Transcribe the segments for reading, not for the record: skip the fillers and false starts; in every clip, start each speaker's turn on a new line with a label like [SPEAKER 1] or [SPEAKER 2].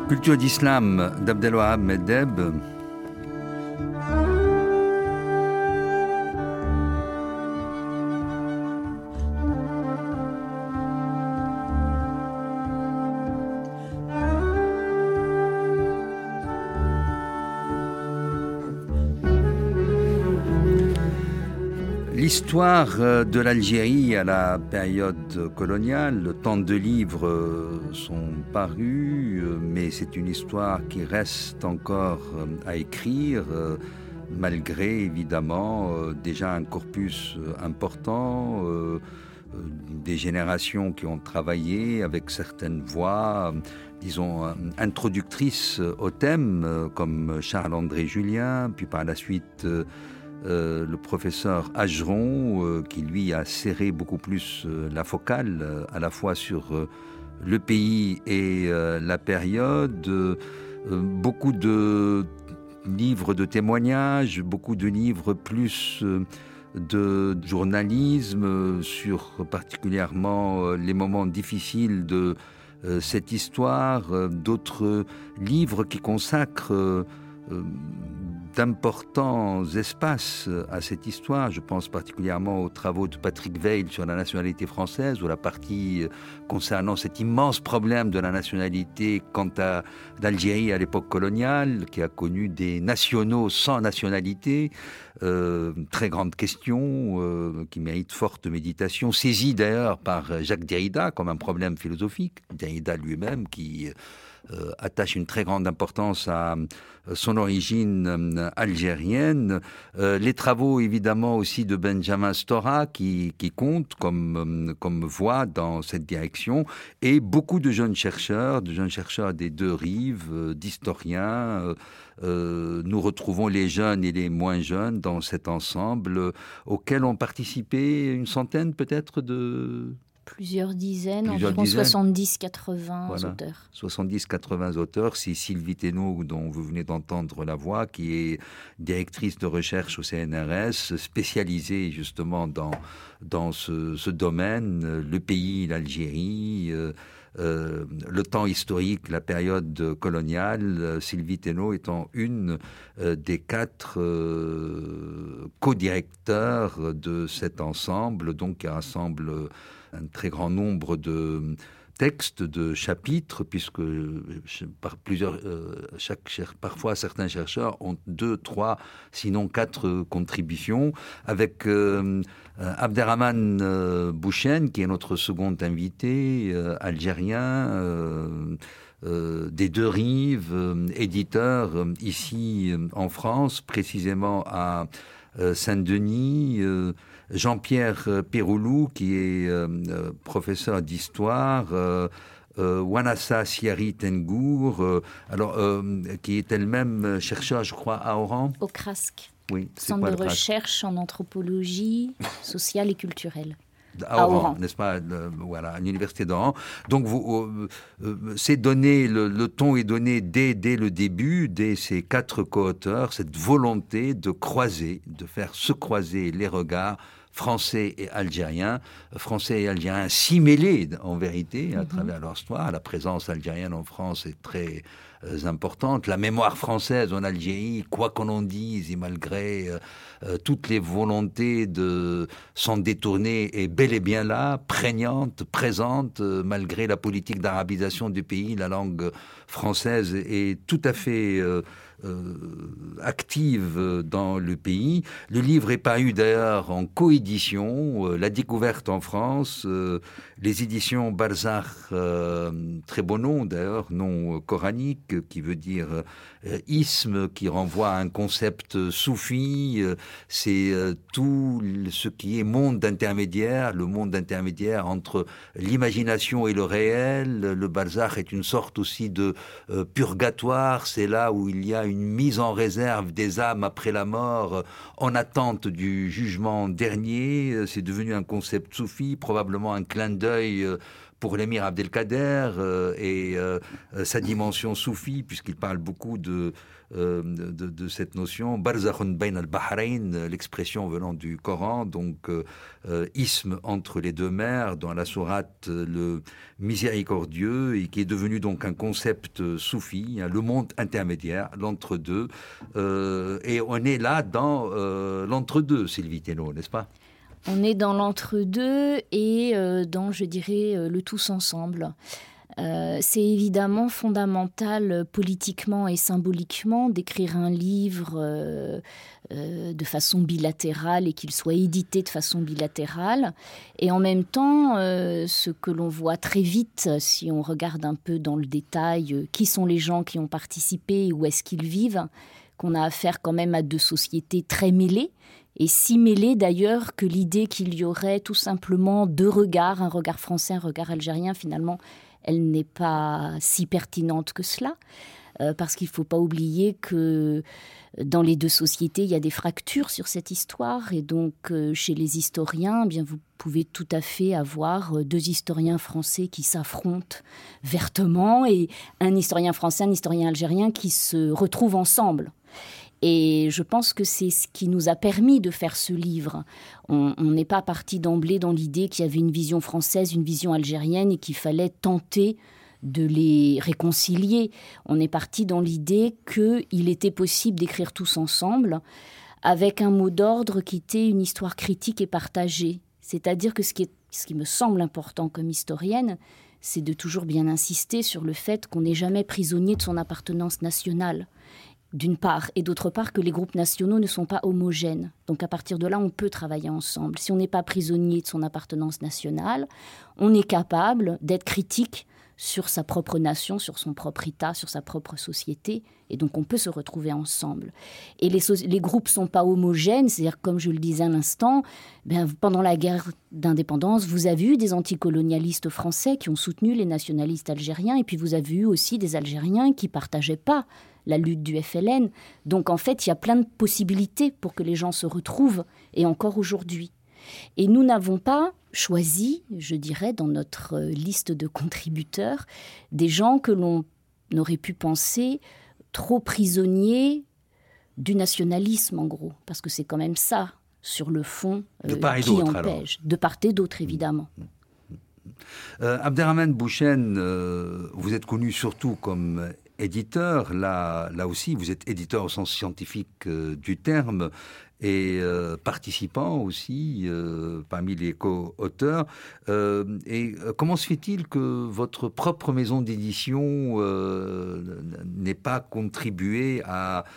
[SPEAKER 1] Culture d'islam d'Abdelwahab Meddeb. L'histoire de l'Algérie à la période coloniale, tant de livres sont parus, mais c'est une histoire qui reste encore à écrire, malgré évidemment déjà un corpus important, des générations qui ont travaillé avec certaines voix, disons, introductrices au thème, comme Charles-André Julien, puis par la suite le professeur Ageron, qui lui a serré beaucoup plus la focale, à la fois sur le pays et la période, beaucoup de livres de témoignages, beaucoup de livres plus de journalisme sur particulièrement les moments difficiles de cette histoire, d'autres livres qui consacrent d'importants espaces à cette histoire. Je pense particulièrement aux travaux de Patrick Weil sur la nationalité française, ou la partie concernant cet immense problème de la nationalité quant à l'Algérie à l'époque coloniale, qui a connu des nationaux sans nationalité. Très grande question qui mérite forte méditation, saisie d'ailleurs par Jacques Derrida comme un problème philosophique. Derrida lui-même qui attache une très grande importance à son origine algérienne. Les travaux évidemment aussi de Benjamin Stora qui comptent comme voie dans cette direction, et beaucoup de jeunes chercheurs des deux rives, d'historiens. Nous retrouvons les jeunes et les moins jeunes dans cet ensemble auquel ont participé une centaine peut-être de...
[SPEAKER 2] Plusieurs dizaines, environ 70-80 voilà, auteurs.
[SPEAKER 1] 70-80 auteurs. C'est Sylvie Thénault, dont vous venez d'entendre la voix, qui est directrice de recherche au CNRS, spécialisée justement dans ce domaine, le pays, l'Algérie, le temps historique, la période coloniale, Sylvie Thénault étant une des 4 co-directeurs de cet ensemble, donc qui rassemble un très grand nombre de textes, de chapitres, puisque parfois certains chercheurs ont 2, 3, sinon 4 contributions, avec Abderrahmane Bouchen, qui est notre second invité, algérien, des deux rives, éditeur ici en France, précisément à Saint-Denis, Jean-Pierre Péroulou, qui est professeur d'histoire, Wanassa Siari Tengour, qui est elle-même chercheur, je crois, à Oran.
[SPEAKER 2] Au CRASC,
[SPEAKER 1] oui,
[SPEAKER 2] Centre de recherche en anthropologie sociale et culturelle.
[SPEAKER 1] À Oran, n'est-ce pas, voilà, à l'université d'Oran. Donc, c'est donné, le ton est donné dès le début, dès ces 4 co-auteurs, cette volonté de faire se croiser les regards français et algériens s'y mêler en vérité à travers leur histoire. La présence algérienne en France est très importante. La mémoire française en Algérie, quoi qu'on en dise, et malgré toutes les volontés de s'en détourner, est bel et bien là, prégnante, présente, malgré la politique d'arabisation du pays. La langue française est tout à fait active dans le pays. Le livre est paru d'ailleurs en coédition, La Découverte en France, les éditions Balzac, très beau nom d'ailleurs, nom coranique qui veut dire isme, qui renvoie à un concept soufi. C'est tout ce qui est monde intermédiaire, le monde intermédiaire entre l'imagination et le réel. Le Balzac est une sorte aussi de purgatoire, c'est là où il y a une mise en réserve des âmes après la mort, en attente du jugement dernier. C'est devenu un concept soufi, probablement un clin d'œil pour l'émir Abdelkader et sa dimension soufie, puisqu'il parle beaucoup de cette notion Barzakhun bayn al-Bahrain, l'expression venant du Coran, donc isthme entre les deux mers, dans la sourate le miséricordieux, et qui est devenu donc un concept soufi, le monde intermédiaire, l'entre-deux, et on est là dans l'entre-deux, Sylvie Thénault, n'est-ce pas?
[SPEAKER 2] On est dans l'entre-deux et dans, je dirais, le tous ensemble. C'est évidemment fondamental politiquement et symboliquement d'écrire un livre de façon bilatérale et qu'il soit édité de façon bilatérale. Et en même temps, ce que l'on voit très vite, si on regarde un peu dans le détail, qui sont les gens qui ont participé et où est-ce qu'ils vivent, qu'on a affaire quand même à deux sociétés très mêlées, et si mêlées d'ailleurs que l'idée qu'il y aurait tout simplement deux regards, un regard français, un regard algérien, finalement, elle n'est pas si pertinente que cela, parce qu'il ne faut pas oublier que dans les deux sociétés, il y a des fractures sur cette histoire, et donc chez les historiens, eh bien, vous pouvez tout à fait avoir deux historiens français qui s'affrontent vertement, et un historien français, un historien algérien qui se retrouvent ensemble. Et je pense que c'est ce qui nous a permis de faire ce livre. On n'est pas parti d'emblée dans l'idée qu'il y avait une vision française, une vision algérienne et qu'il fallait tenter de les réconcilier. On est parti dans l'idée qu'il était possible d'écrire tous ensemble avec un mot d'ordre qui était une histoire critique et partagée. C'est-à-dire que ce qui me semble important comme historienne, c'est de toujours bien insister sur le fait qu'on n'est jamais prisonnier de son appartenance nationale, d'une part, et d'autre part que les groupes nationaux ne sont pas homogènes. Donc à partir de là, on peut travailler ensemble. Si on n'est pas prisonnier de son appartenance nationale, on est capable d'être critique sur sa propre nation, sur son propre État, sur sa propre société, et donc on peut se retrouver ensemble. Et les groupes ne sont pas homogènes, c'est-à-dire, comme je le disais à l'instant, pendant la guerre d'indépendance, vous avez eu des anticolonialistes français qui ont soutenu les nationalistes algériens, et puis vous avez eu aussi des Algériens qui ne partageaient pas la lutte du FLN. Donc en fait, il y a plein de possibilités pour que les gens se retrouvent, et encore aujourd'hui. Et nous n'avons pas choisi, je dirais, dans notre liste de contributeurs, des gens que l'on aurait pu penser trop prisonniers du nationalisme, en gros. Parce que c'est quand même ça, sur le fond, qui empêche. De part et d'autre, évidemment.
[SPEAKER 1] Abderrahmane Bouchen, vous êtes connu surtout comme éditeur. Là aussi, vous êtes éditeur au sens scientifique du terme, et participant aussi parmi les co-auteurs. Et comment se fait-il que votre propre maison d'édition n'ait pas contribué à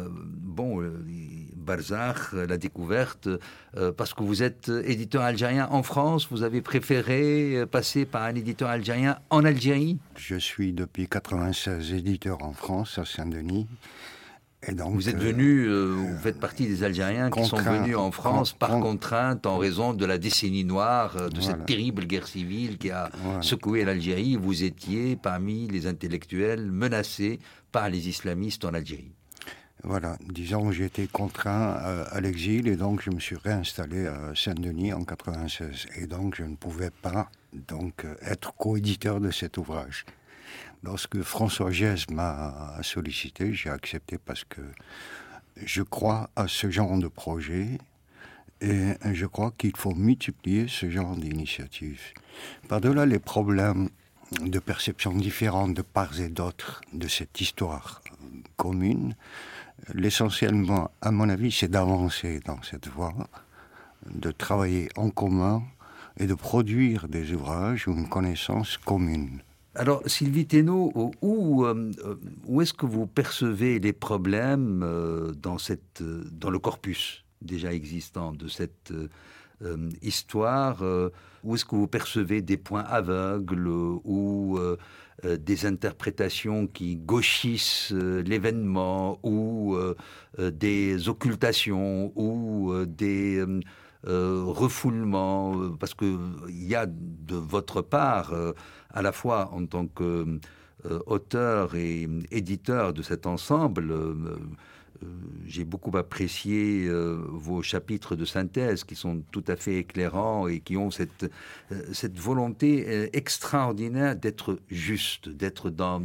[SPEAKER 1] Barzakh, la découverte, parce que vous êtes éditeur algérien en France, vous avez préféré passer par un éditeur algérien en Algérie?
[SPEAKER 3] Je suis depuis 1996 éditeur en France, à Saint-Denis. Et donc,
[SPEAKER 1] vous êtes venu, vous faites partie des Algériens qui sont venus en France par contrainte en raison de la décennie noire, de cette terrible guerre civile qui a secoué l'Algérie. Vous étiez parmi les intellectuels menacés par les islamistes en Algérie.
[SPEAKER 3] Voilà, disons que j'ai été contraint à l'exil et donc je me suis réinstallé à Saint-Denis en 1996. Et donc je ne pouvais pas être coéditeur de cet ouvrage. Lorsque François Gès m'a sollicité, j'ai accepté parce que je crois à ce genre de projet et je crois qu'il faut multiplier ce genre d'initiatives. Par-delà les problèmes de perception différentes de part et d'autre de cette histoire commune, l'essentiellement, à mon avis, c'est d'avancer dans cette voie, de travailler en commun et de produire des ouvrages ou une connaissance commune.
[SPEAKER 1] Alors, Sylvie Thénault, où est-ce que vous percevez les problèmes dans le corpus déjà existant de cette histoire? Où est-ce que vous percevez des points aveugles ou des interprétations qui gauchissent l'événement ou des occultations ou des refoulements? Parce qu'il y a de votre part, à la fois en tant qu'auteur et éditeur de cet ensemble, j'ai beaucoup apprécié vos chapitres de synthèse qui sont tout à fait éclairants et qui ont cette volonté extraordinaire d'être juste, d'être dans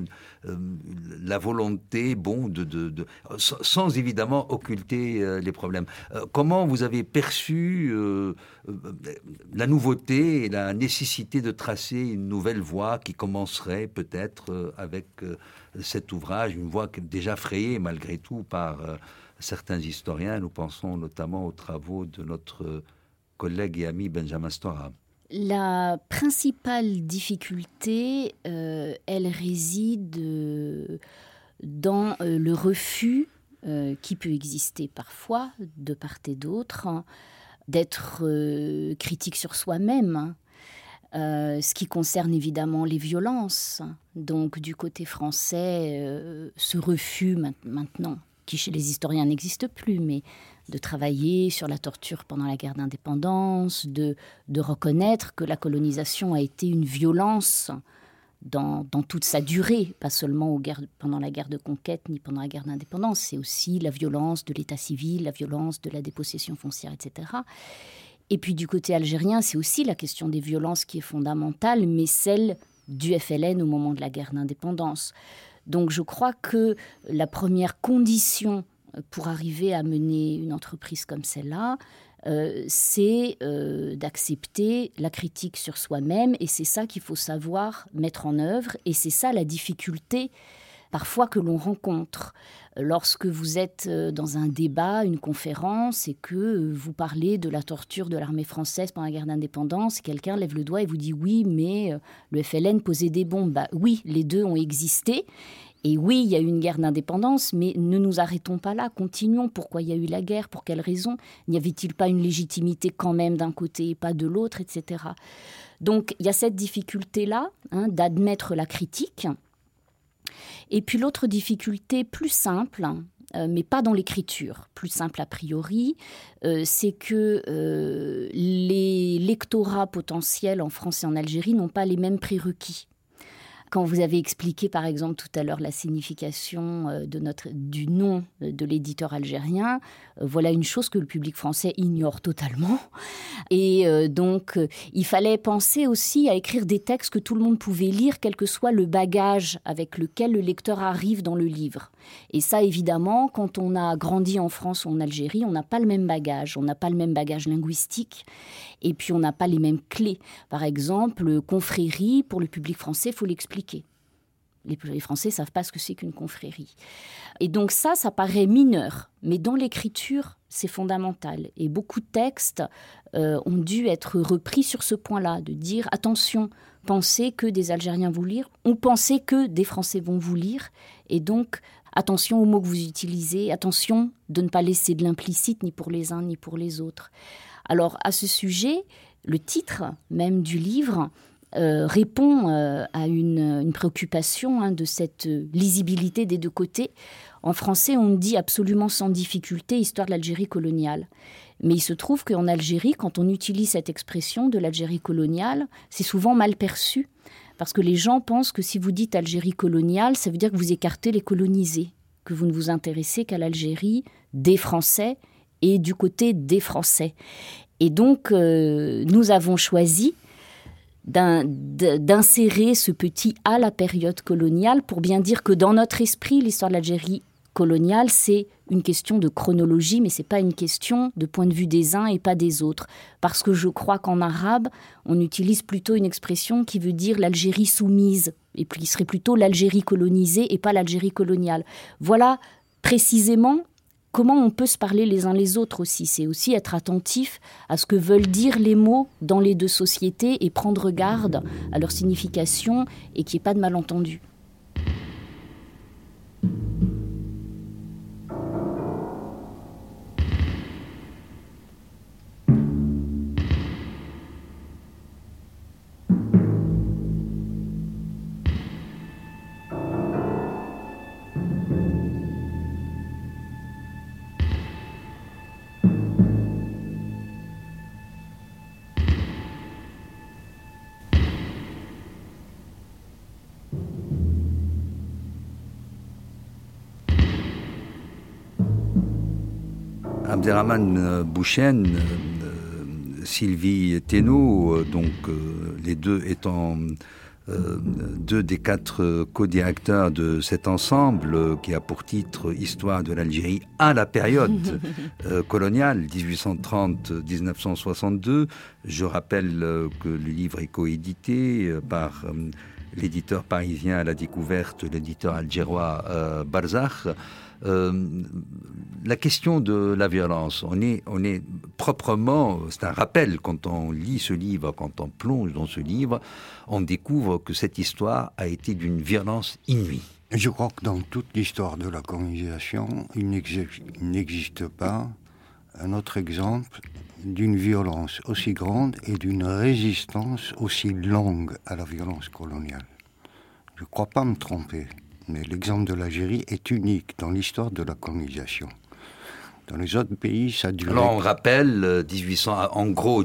[SPEAKER 1] la volonté, sans évidemment occulter les problèmes. Comment vous avez perçu la nouveauté et la nécessité de tracer une nouvelle voie qui commencerait peut-être avec cet ouvrage, une voie déjà frayée malgré tout par certains historiens. Nous pensons notamment aux travaux de notre collègue et ami Benjamin Stora.
[SPEAKER 2] La principale difficulté, elle réside dans le refus qui peut exister parfois, de part et d'autre, d'être critique sur soi-même. Ce qui concerne évidemment les violences. Donc du côté français, ce refus maintenant, qui chez les historiens n'existe plus, mais de travailler sur la torture pendant la guerre d'indépendance, de reconnaître que la colonisation a été une violence dans toute sa durée, pas seulement pendant la guerre de conquête ni pendant la guerre d'indépendance, c'est aussi la violence de l'état civil, la violence de la dépossession foncière, etc. Et puis du côté algérien, c'est aussi la question des violences qui est fondamentale, mais celle du FLN au moment de la guerre d'indépendance. Donc je crois que la première condition pour arriver à mener une entreprise comme celle-là, c'est d'accepter la critique sur soi-même, et c'est ça qu'il faut savoir mettre en œuvre, et c'est ça la difficulté parfois que l'on rencontre. Lorsque vous êtes dans un débat, une conférence, et que vous parlez de la torture de l'armée française pendant la guerre d'indépendance, quelqu'un lève le doigt et vous dit « oui, mais le FLN posait des bombes ». Bah, oui, les deux ont existé. Et oui, il y a eu une guerre d'indépendance, mais ne nous arrêtons pas là, continuons. Pourquoi il y a eu la guerre? Pour quelles raisons? N'y avait-il pas une légitimité quand même d'un côté et pas de l'autre, etc. Donc, il y a cette difficulté-là, d'admettre la critique. Et puis l'autre difficulté plus simple, mais pas dans l'écriture, plus simple a priori, c'est que les lectorats potentiels en France et en Algérie n'ont pas les mêmes prérequis. Quand vous avez expliqué, par exemple, tout à l'heure la signification du nom de l'éditeur algérien, voilà une chose que le public français ignore totalement. Et donc, il fallait penser aussi à écrire des textes que tout le monde pouvait lire, quel que soit le bagage avec lequel le lecteur arrive dans le livre. Et ça, évidemment, quand on a grandi en France ou en Algérie, on n'a pas le même bagage. On n'a pas le même bagage linguistique. Et puis, on n'a pas les mêmes clés. Par exemple, confrérie, pour le public français, il faut l'expliquer. Les Français ne savent pas ce que c'est qu'une confrérie. Et donc ça paraît mineur. Mais dans l'écriture, c'est fondamental. Et beaucoup de textes ont dû être repris sur ce point-là, de dire « attention, pensez que des Algériens vont lire, ou pensez que des Français vont vous lire. » Et donc, attention aux mots que vous utilisez, attention de ne pas laisser de l'implicite ni pour les uns ni pour les autres. Alors, à ce sujet, le titre même du livre répond à une préoccupation de cette lisibilité des deux côtés. En français, on dit absolument sans difficulté « Histoire de l'Algérie coloniale ». Mais il se trouve qu'en Algérie, quand on utilise cette expression de l'Algérie coloniale, c'est souvent mal perçu. Parce que les gens pensent que si vous dites Algérie coloniale, ça veut dire que vous écartez les colonisés, que vous ne vous intéressez qu'à l'Algérie des Français et du côté des Français. Et donc, nous avons choisi d'insérer ce petit « à la période coloniale » pour bien dire que dans notre esprit, l'histoire de l'Algérie coloniale, c'est une question de chronologie, mais ce n'est pas une question de point de vue des uns et pas des autres. Parce que je crois qu'en arabe, on utilise plutôt une expression qui veut dire l'Algérie soumise, et puis il serait plutôt l'Algérie colonisée et pas l'Algérie coloniale. Voilà précisément comment on peut se parler les uns les autres aussi. C'est aussi être attentif à ce que veulent dire les mots dans les deux sociétés et prendre garde à leur signification et qu'il n'y ait pas de malentendu.
[SPEAKER 1] Abderrahmane Bouchen, Sylvie Thénault, les deux étant deux des 4 co-directeurs de cet ensemble qui a pour titre Histoire de l'Algérie à la période coloniale 1830-1962. Je rappelle que le livre est coédité par l'éditeur parisien à la découverte, l'éditeur algérois Barzakh. La question de la violence, on est proprement, c'est un rappel quand on lit ce livre, quand on plonge dans ce livre, on découvre que cette histoire a été d'une violence inouïe.
[SPEAKER 3] Je crois que dans toute l'histoire de la colonisation, il n'existe pas un autre exemple d'une violence aussi grande et d'une résistance aussi longue à la violence coloniale. Je ne crois pas me tromper. Mais l'exemple de l'Algérie est unique dans l'histoire de la colonisation. Dans les autres pays, ça dure.
[SPEAKER 1] Alors on rappelle, en gros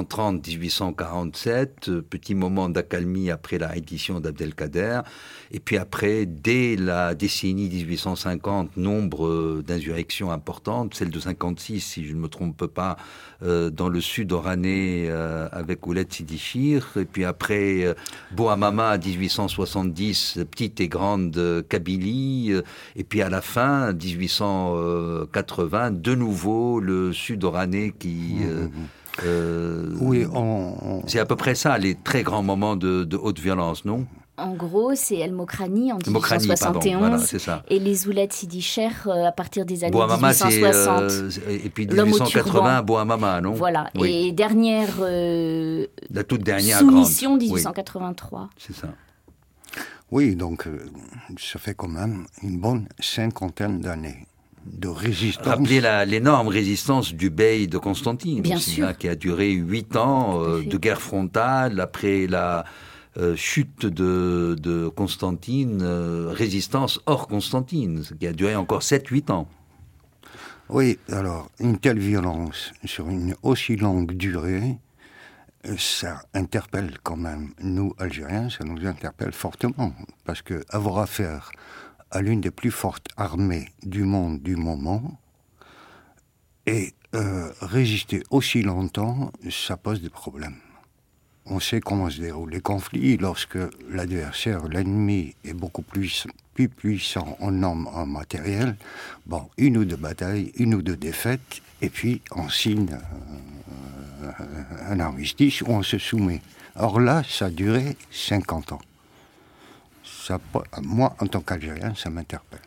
[SPEAKER 1] 1830-1847, petit moment d'accalmie après la reddition d'Abdelkader, et puis après, dès la décennie 1850, nombre d'insurrections importantes, celle de 56, si je ne me trompe pas, dans le sud oranais avec Ouled Sidichir, et puis après Bouhamama 1870, petite et grande Kabylie, et puis à la fin 1880, de nouveau le sud oranais qui...
[SPEAKER 3] oui,
[SPEAKER 1] c'est à peu près ça, les très grands moments de haute violence, non ?
[SPEAKER 2] En gros, c'est El Mokrani en 1871
[SPEAKER 1] voilà, c'est ça.
[SPEAKER 2] Et les Ouled Sidicher à partir des années
[SPEAKER 1] Bouhamama,
[SPEAKER 2] 1860.
[SPEAKER 1] Et puis 1880, Bouhamama, non ?
[SPEAKER 2] Voilà.
[SPEAKER 1] Oui.
[SPEAKER 2] Et dernière,
[SPEAKER 1] la toute dernière
[SPEAKER 2] soumission,
[SPEAKER 1] grande.
[SPEAKER 2] 1883.
[SPEAKER 1] Oui. C'est ça.
[SPEAKER 3] Oui, donc ça fait quand même une bonne 50aine d'années de résistance.
[SPEAKER 1] Rappelez l'énorme résistance du bey de Constantine,
[SPEAKER 2] bien
[SPEAKER 1] aussi,
[SPEAKER 2] sûr.
[SPEAKER 1] Qui a duré 8 ans de guerre frontale après la chute de Constantine, résistance hors Constantine, ce qui a duré encore 7-8 ans.
[SPEAKER 3] Oui, alors, une telle violence sur une aussi longue durée, ça interpelle quand même, nous, Algériens, ça nous interpelle fortement, parce qu'avoir affaire à l'une des plus fortes armées du monde du moment, et résister aussi longtemps, ça pose des problèmes. On sait comment se déroulent les conflits lorsque l'adversaire, l'ennemi, est beaucoup plus puissant en nombre, en matériel. Bon, 1 ou 2 batailles, 1 ou 2 défaites, et puis on signe un armistice où on se soumet. Or là, ça a duré 50 ans. Ça, moi, en tant qu'Algérien, ça m'interpelle.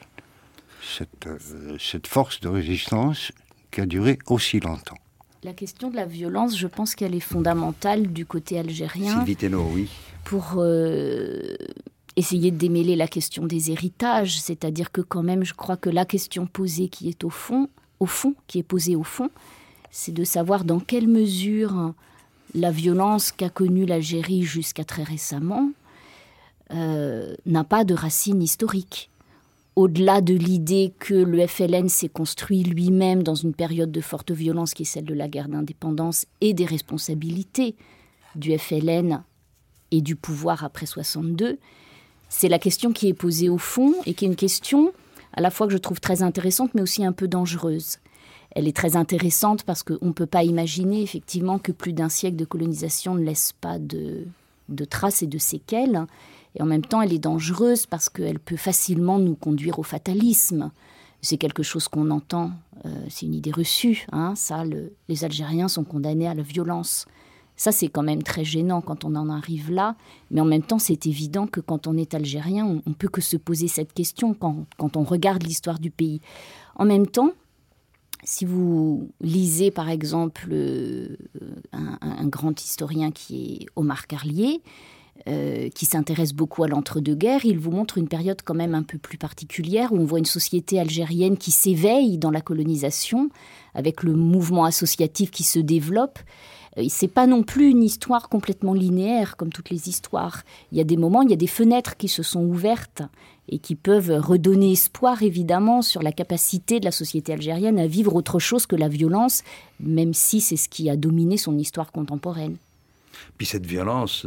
[SPEAKER 3] Cette force de résistance qui a duré aussi longtemps.
[SPEAKER 2] La question de la violence, je pense qu'elle est fondamentale du côté algérien.
[SPEAKER 1] Sylvie Thénault, oui.
[SPEAKER 2] Pour essayer de démêler la question des héritages, c'est-à-dire que quand même, je crois que la question posée qui est posée au fond, c'est de savoir dans quelle mesure la violence qu'a connue l'Algérie jusqu'à très récemment n'a pas de racines historiques. Au-delà de l'idée que le FLN s'est construit lui-même dans une période de forte violence qui est celle de la guerre d'indépendance et des responsabilités du FLN et du pouvoir après 62, c'est la question qui est posée au fond et qui est une question à la fois que je trouve très intéressante mais aussi un peu dangereuse. Elle est très intéressante parce qu'on ne peut pas imaginer effectivement que plus d'un siècle de colonisation ne laisse pas de traces et de séquelles. Et en même temps, elle est dangereuse parce qu'elle peut facilement nous conduire au fatalisme. C'est quelque chose qu'on entend, c'est une idée reçue. Les Algériens sont condamnés à la violence. Ça, c'est quand même très gênant quand on en arrive là. Mais en même temps, c'est évident que quand on est Algérien, on ne peut que se poser cette question quand on regarde l'histoire du pays. En même temps, si vous lisez, par exemple, un grand historien qui est Omar Carlier, qui s'intéresse beaucoup à l'entre-deux-guerres, il vous montre une période quand même un peu plus particulière où on voit une société algérienne qui s'éveille dans la colonisation avec le mouvement associatif qui se développe. C'est pas non plus une histoire complètement linéaire comme toutes les histoires. Il y a des moments, il y a des fenêtres qui se sont ouvertes et qui peuvent redonner espoir évidemment sur la capacité de la société algérienne à vivre autre chose que la violence, même si c'est ce qui a dominé son histoire contemporaine.
[SPEAKER 1] Puis cette violence,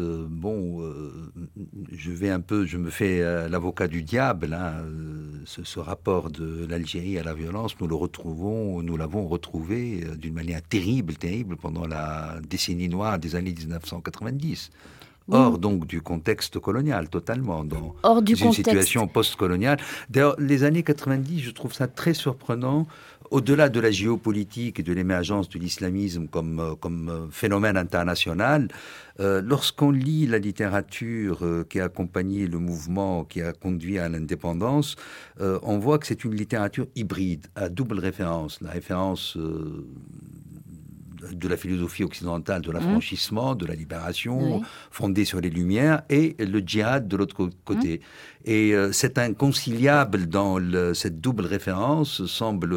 [SPEAKER 1] je me fais l'avocat du diable. Hein, ce rapport de l'Algérie à la violence, nous l'avons retrouvé d'une manière terrible pendant la décennie noire des années 1990. Hors donc du contexte colonial, totalement, dans une situation post-coloniale. D'ailleurs, les années 90, je trouve ça très surprenant, au-delà de la géopolitique et de l'émergence de l'islamisme comme phénomène international, lorsqu'on lit la littérature qui a accompagné le mouvement qui a conduit à l'indépendance, on voit que c'est une littérature hybride, à double référence. La référence de la philosophie occidentale, de l'affranchissement, de la libération, fondée sur les Lumières, et le djihad de l'autre côté. Et c'est inconciliable dans cette double référence,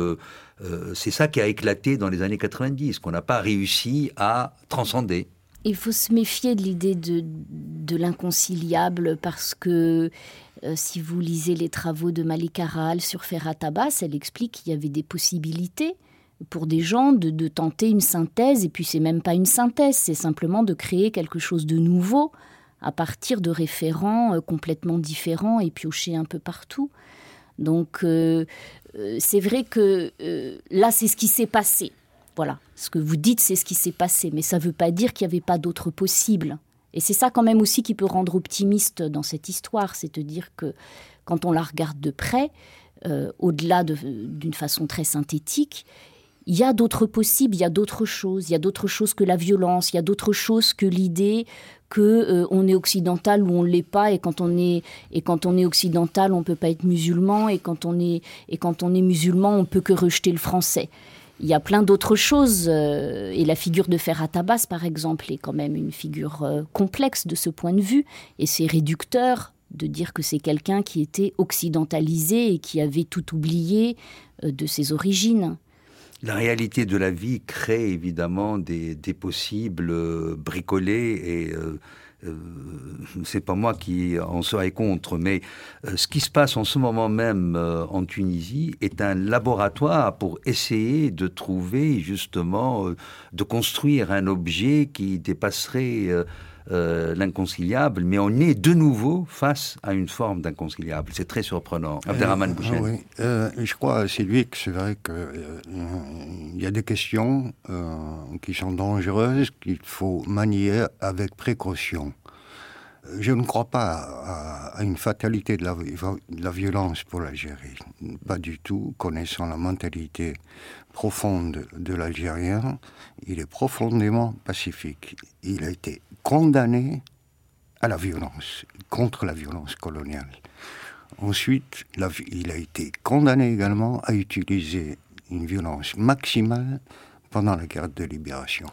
[SPEAKER 1] c'est ça qui a éclaté dans les années 90, qu'on n'a pas réussi à transcender.
[SPEAKER 2] Il faut se méfier de l'idée de l'inconciliable, parce que si vous lisez les travaux de Malika Rahal sur Ferhat Abbas, elle explique qu'il y avait des possibilités pour des gens de tenter une synthèse, et puis c'est même pas une synthèse, c'est simplement de créer quelque chose de nouveau à partir de référents complètement différents et piochés un peu partout. Donc c'est vrai que là c'est ce qui s'est passé. Voilà, ce que vous dites c'est ce qui s'est passé, mais ça veut pas dire qu'il n'y avait pas d'autres possibles. Et c'est ça quand même aussi qui peut rendre optimiste dans cette histoire, c'est de dire que quand on la regarde de près, au-delà d'une façon très synthétique, il y a d'autres possibles, il y a d'autres choses que la violence, il y a d'autres choses que l'idée qu'on est occidental ou on ne l'est pas, et quand on est occidental, on ne peut pas être musulman, et quand on est musulman, on ne peut que rejeter le français. Il y a plein d'autres choses, et la figure de Ferhat Abbas, par exemple, est quand même une figure complexe de ce point de vue, et c'est réducteur de dire que c'est quelqu'un qui était occidentalisé et qui avait tout oublié de ses origines.
[SPEAKER 1] La réalité de la vie crée évidemment des possibles bricolés, et c'est pas moi qui en serai contre, mais ce qui se passe en ce moment même en Tunisie est un laboratoire pour essayer de trouver justement, de construire un objet qui dépasserait l'inconciliable, mais on est de nouveau face à une forme d'inconciliable. C'est très surprenant. Abderrahmane Bouchen.
[SPEAKER 3] Oui. Je crois, Sylvie, que c'est vrai qu'il y a des questions qui sont dangereuses, qu'il faut manier avec précaution. Je ne crois pas à une fatalité de la violence pour l'Algérie. Pas du tout. Connaissant la mentalité profonde de l'Algérien, il est profondément pacifique. Il a été condamné à la violence, contre la violence coloniale. Ensuite, il a été condamné également à utiliser une violence maximale pendant la guerre de libération.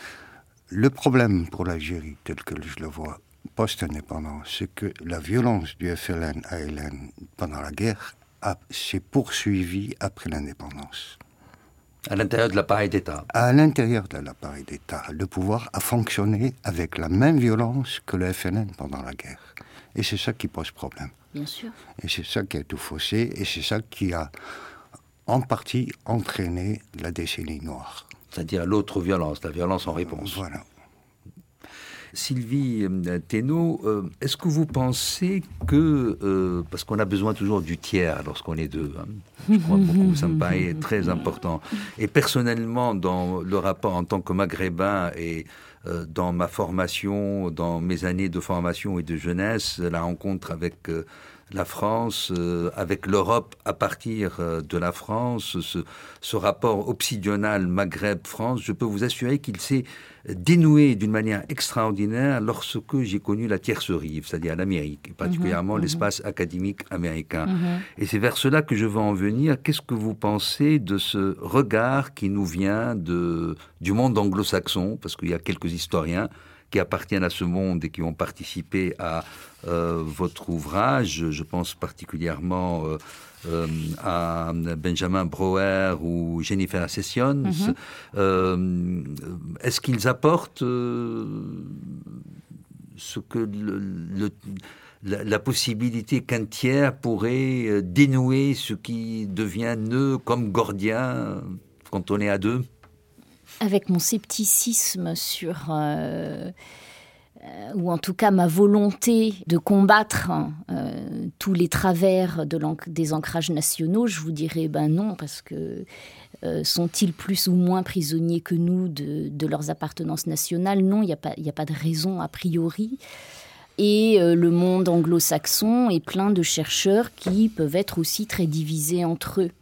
[SPEAKER 3] Le problème pour l'Algérie, tel que je le vois, post-indépendance, c'est que la violence du FLN-ALN pendant la guerre s'est poursuivie après l'indépendance.
[SPEAKER 1] À l'intérieur de l'appareil d'État.
[SPEAKER 3] À l'intérieur de l'appareil d'État, le pouvoir a fonctionné avec la même violence que le FLN pendant la guerre. Et c'est ça qui pose problème.
[SPEAKER 2] Bien sûr.
[SPEAKER 3] Et c'est ça qui a tout faussé, et c'est ça qui a en partie entraîné la décennie noire.
[SPEAKER 1] C'est-à-dire l'autre violence, la violence en réponse.
[SPEAKER 3] Voilà.
[SPEAKER 1] Sylvie Thénault, est-ce que vous pensez que, parce qu'on a besoin toujours du tiers lorsqu'on est deux, hein, je crois beaucoup, ça me paraît très important, et personnellement dans le rapport en tant que maghrébin et dans ma formation, dans mes années de formation et de jeunesse, la rencontre avec la France, avec l'Europe à partir de la France, ce rapport obsidional Maghreb-France, je peux vous assurer qu'il s'est dénoué d'une manière extraordinaire lorsque j'ai connu la tierce rive, c'est-à-dire l'Amérique, et particulièrement l'espace académique américain. Et c'est vers cela que je veux en venir. Qu'est-ce que vous pensez de ce regard qui nous vient du monde anglo-saxon, parce qu'il y a quelques historiens qui appartiennent à ce monde et qui ont participé à votre ouvrage. Je pense particulièrement à Benjamin Brouwer ou Jennifer Sessions. Est-ce qu'ils apportent ce que la possibilité qu'un tiers pourrait dénouer ce qui devient nœud comme gordien quand on est à deux?
[SPEAKER 2] Avec mon scepticisme sur ou en tout cas ma volonté de combattre tous les travers des ancrages nationaux, je vous dirais non, parce que sont-ils plus ou moins prisonniers que nous de leurs appartenances nationales? Non, il n'y a pas de raison a priori. Et le monde anglo-saxon est plein de chercheurs qui peuvent être aussi très divisés entre eux.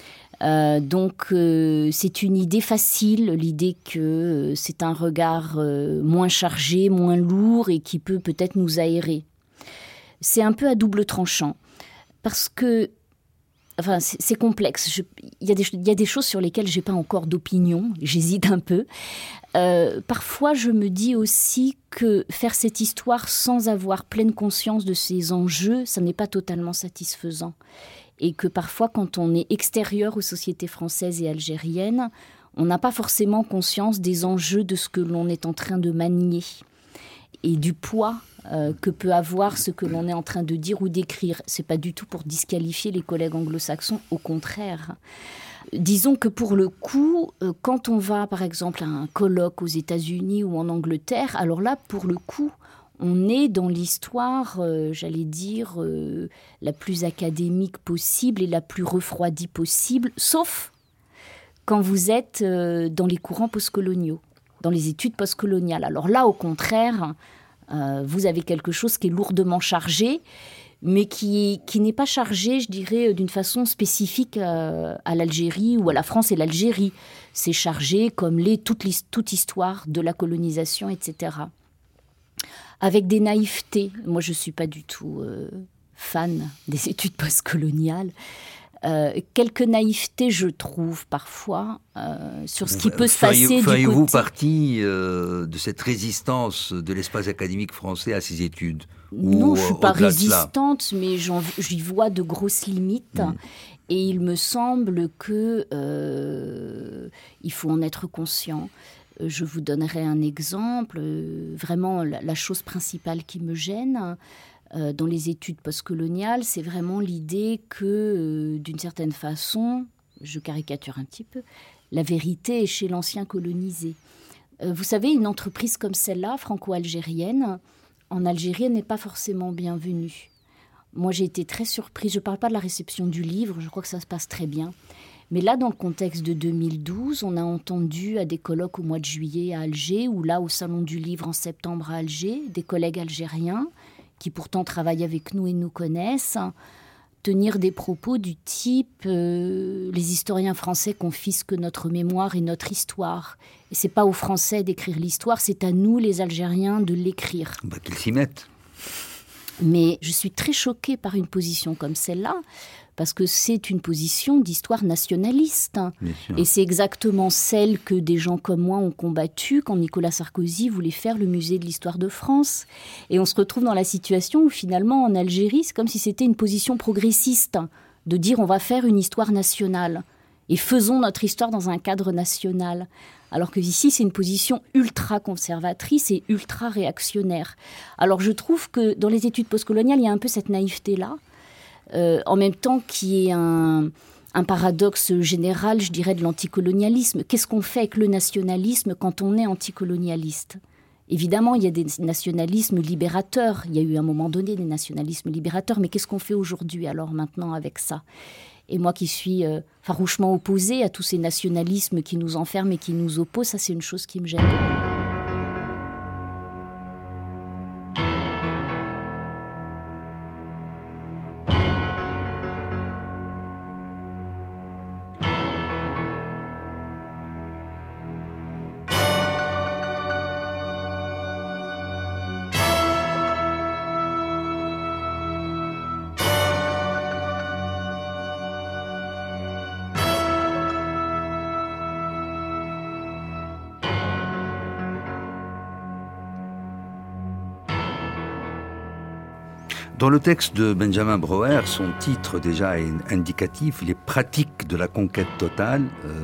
[SPEAKER 2] Donc c'est une idée facile, l'idée que c'est un regard moins chargé, moins lourd et qui peut peut-être nous aérer. C'est un peu à double tranchant parce que c'est complexe. Il y a des choses sur lesquelles j'ai pas encore d'opinion, j'hésite un peu. Parfois je me dis aussi que faire cette histoire sans avoir pleine conscience de ses enjeux, ça n'est pas totalement satisfaisant. Et que parfois, quand on est extérieur aux sociétés françaises et algériennes, on n'a pas forcément conscience des enjeux de ce que l'on est en train de manier et du poids que peut avoir ce que l'on est en train de dire ou d'écrire. C'est pas du tout pour disqualifier les collègues anglo-saxons, au contraire. Disons que pour le coup, quand on va par exemple à un colloque aux États-Unis ou en Angleterre, alors là, pour le coup, on est dans l'histoire, j'allais dire, la plus académique possible et la plus refroidie possible, sauf quand vous êtes dans les courants postcoloniaux, dans les études postcoloniales. Alors là, au contraire, vous avez quelque chose qui est lourdement chargé, mais qui n'est pas chargé, je dirais, d'une façon spécifique à l'Algérie ou à la France et l'Algérie. C'est chargé comme toute histoire de la colonisation, etc. Avec des naïvetés. Moi, je ne suis pas du tout fan des études postcoloniales. Quelques naïvetés, je trouve, parfois, sur ce qui peut se passer du côté...
[SPEAKER 1] Feriez-vous partie de cette résistance de l'espace académique français à ces études?
[SPEAKER 2] Non, je ne suis pas résistante, mais j'y vois de grosses limites. Et il me semble qu'il faut en être conscient. Je vous donnerai un exemple. Vraiment, la chose principale qui me gêne dans les études postcoloniales, c'est vraiment l'idée que, d'une certaine façon, je caricature un petit peu, la vérité est chez l'ancien colonisé. Vous savez, une entreprise comme celle-là, franco-algérienne, en Algérie, n'est pas forcément bienvenue. Moi, j'ai été très surprise. Je ne parle pas de la réception du livre, je crois que ça se passe très bien. Mais là, dans le contexte de 2012, on a entendu à des colloques au mois de juillet à Alger, ou là, au Salon du Livre en septembre à Alger, des collègues algériens, qui pourtant travaillent avec nous et nous connaissent, tenir des propos du type les historiens français confisquent notre mémoire et notre histoire. Et c'est pas aux Français d'écrire l'histoire, c'est à nous, les Algériens, de l'écrire.
[SPEAKER 1] Qu'ils s'y mettent.
[SPEAKER 2] Mais je suis très choquée par une position comme celle-là, parce que c'est une position d'histoire nationaliste. Et c'est exactement celle que des gens comme moi ont combattue quand Nicolas Sarkozy voulait faire le musée de l'histoire de France. Et on se retrouve dans la situation où finalement en Algérie, c'est comme si c'était une position progressiste, de dire on va faire une histoire nationale et faisons notre histoire dans un cadre national. Alors que ici, c'est une position ultra conservatrice et ultra réactionnaire. Alors je trouve que dans les études postcoloniales, il y a un peu cette naïveté-là, en même temps qui est un paradoxe général, je dirais, de l'anticolonialisme. Qu'est-ce qu'on fait avec le nationalisme quand on est anticolonialiste ? Évidemment, il y a des nationalismes libérateurs. Il y a eu à un moment donné des nationalismes libérateurs. Mais qu'est-ce qu'on fait aujourd'hui, alors, maintenant, avec ça ? Et moi qui suis farouchement opposée à tous ces nationalismes qui nous enferment et qui nous opposent, ça, c'est une chose qui me gêne.
[SPEAKER 1] Dans le texte de Benjamin Brouwer, son titre déjà est indicatif, les pratiques de la conquête totale,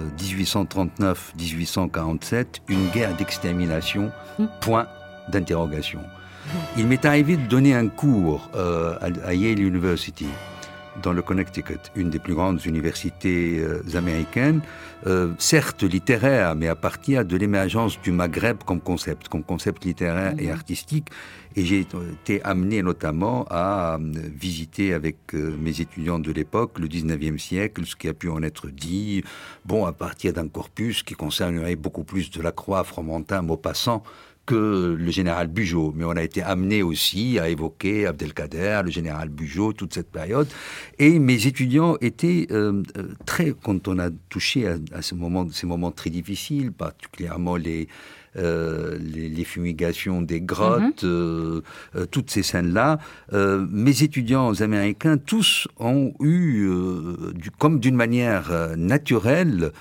[SPEAKER 1] 1839-1847, une guerre d'extermination, point d'interrogation. Il m'est arrivé de donner un cours à Yale University dans le Connecticut, une des plus grandes universités américaines, certes littéraire, mais à partir de l'émergence du Maghreb comme concept littéraire et artistique. Et j'ai été amené notamment à visiter avec mes étudiants de l'époque le 19e siècle, ce qui a pu en être dit, à partir d'un corpus qui concernerait beaucoup plus de Lacroix, Fromentin, Maupassant, que le général Bugeaud. Mais on a été amené aussi à évoquer Abdelkader, le général Bugeaud, toute cette période. Et mes étudiants étaient très, quand on a touché à ces moments très difficiles, particulièrement les fumigations des grottes, toutes ces scènes-là, mes étudiants américains, tous ont eu, comme d'une manière naturelle,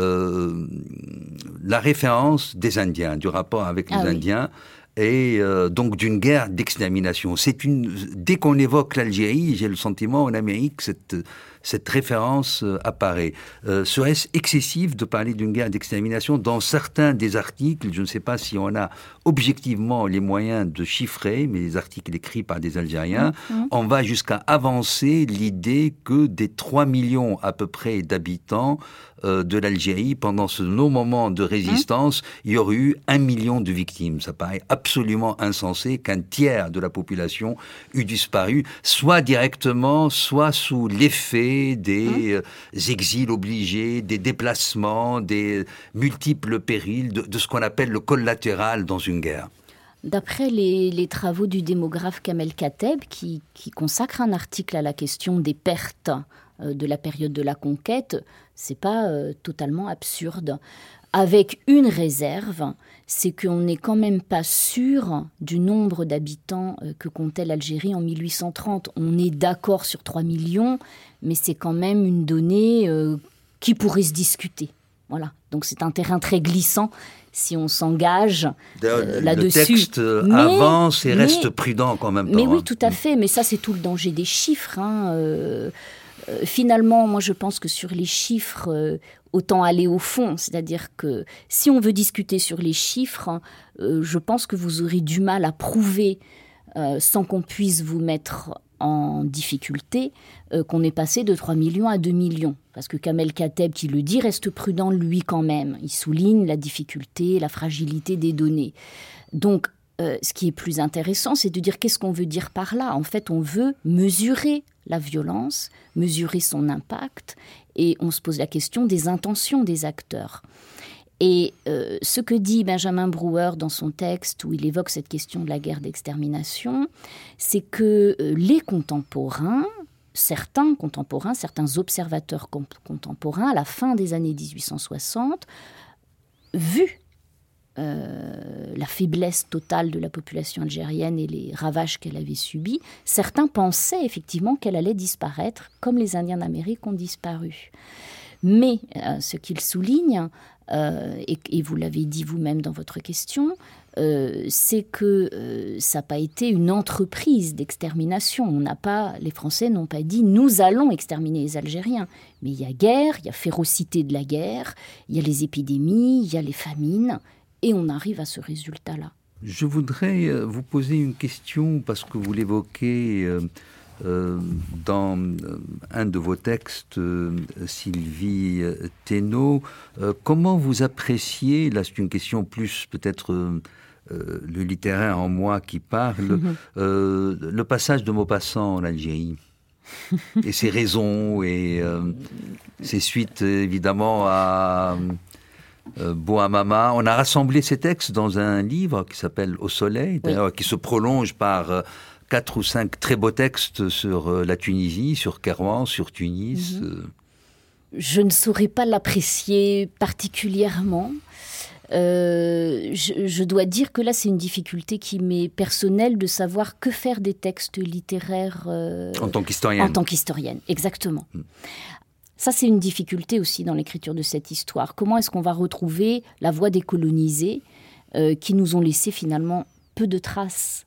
[SPEAKER 1] la référence des Indiens, du rapport avec les Indiens, et donc d'une guerre d'extermination. Dès qu'on évoque l'Algérie, j'ai le sentiment en Amérique, cette référence apparaît. Serait-ce excessif de parler d'une guerre d'extermination? Dans certains des articles, je ne sais pas si on a objectivement les moyens de chiffrer, mais les articles écrits par des Algériens, on va jusqu'à avancer l'idée que des 3 millions à peu près d'habitants de l'Algérie, pendant ce long moment de résistance, il y aurait eu 1 million de victimes. Ça paraît absolument insensé qu'un tiers de la population eût disparu, soit directement, soit sous l'effet des exils obligés, des déplacements, des multiples périls, de ce qu'on appelle le collatéral dans une guerre.
[SPEAKER 2] D'après les travaux du démographe Kamel Kateb, qui consacre un article à la question des pertes de la période de la conquête, c'est pas totalement absurde. Avec une réserve, c'est qu'on n'est quand même pas sûr du nombre d'habitants que comptait l'Algérie en 1830. On est d'accord sur 3 millions, mais c'est quand même une donnée qui pourrait se discuter. Voilà. Donc c'est un terrain très glissant si on s'engage là-dessus.
[SPEAKER 1] Le texte avance et reste prudent quand même.
[SPEAKER 2] Mais oui, tout à fait. Mais ça, c'est tout le danger des chiffres. Finalement, moi, je pense que sur les chiffres, autant aller au fond. C'est-à-dire que si on veut discuter sur les chiffres, je pense que vous aurez du mal à prouver, sans qu'on puisse vous mettre en difficulté, qu'on est passé de 3 millions à 2 millions. Parce que Kamel Kateb, qui le dit, reste prudent lui quand même. Il souligne la difficulté, la fragilité des données. Donc, ce qui est plus intéressant, c'est de dire qu'est-ce qu'on veut dire par là. En fait, on veut mesurer la violence, mesurer son impact, et on se pose la question des intentions des acteurs. Et ce que dit Benjamin Brouwer dans son texte, où il évoque cette question de la guerre d'extermination, c'est que les contemporains, certains observateurs contemporains, à la fin des années 1860, vu la faiblesse totale de la population algérienne et les ravages qu'elle avait subis, certains pensaient effectivement qu'elle allait disparaître, comme les Indiens d'Amérique ont disparu. Mais ce qu'il souligne, et vous l'avez dit vous-même dans votre question, c'est que ça n'a pas été une entreprise d'extermination. Les Français n'ont pas dit « nous allons exterminer les Algériens ». Mais il y a guerre, il y a férocité de la guerre, il y a les épidémies, il y a les famines, et on arrive à ce résultat-là.
[SPEAKER 1] Je voudrais vous poser une question, parce que vous l'évoquez dans un de vos textes, Sylvie Thénault. Comment vous appréciez, là c'est une question plus peut-être le littéraire en moi qui parle, le passage de Maupassant en Algérie et ses raisons et ses suites évidemment à Bouamama. On a rassemblé ces textes dans un livre qui s'appelle Au Soleil, d'ailleurs, qui se prolonge par 4 ou 5 très beaux textes sur la Tunisie, sur Kairouan, sur Tunis.
[SPEAKER 2] Je ne saurais pas l'apprécier particulièrement. Je dois dire que là, c'est une difficulté qui m'est personnelle de savoir que faire des textes littéraires
[SPEAKER 1] en tant qu'historienne.
[SPEAKER 2] En tant qu'historienne, exactement. Ça, c'est une difficulté aussi dans l'écriture de cette histoire. Comment est-ce qu'on va retrouver la voix des colonisés qui nous ont laissé finalement peu de traces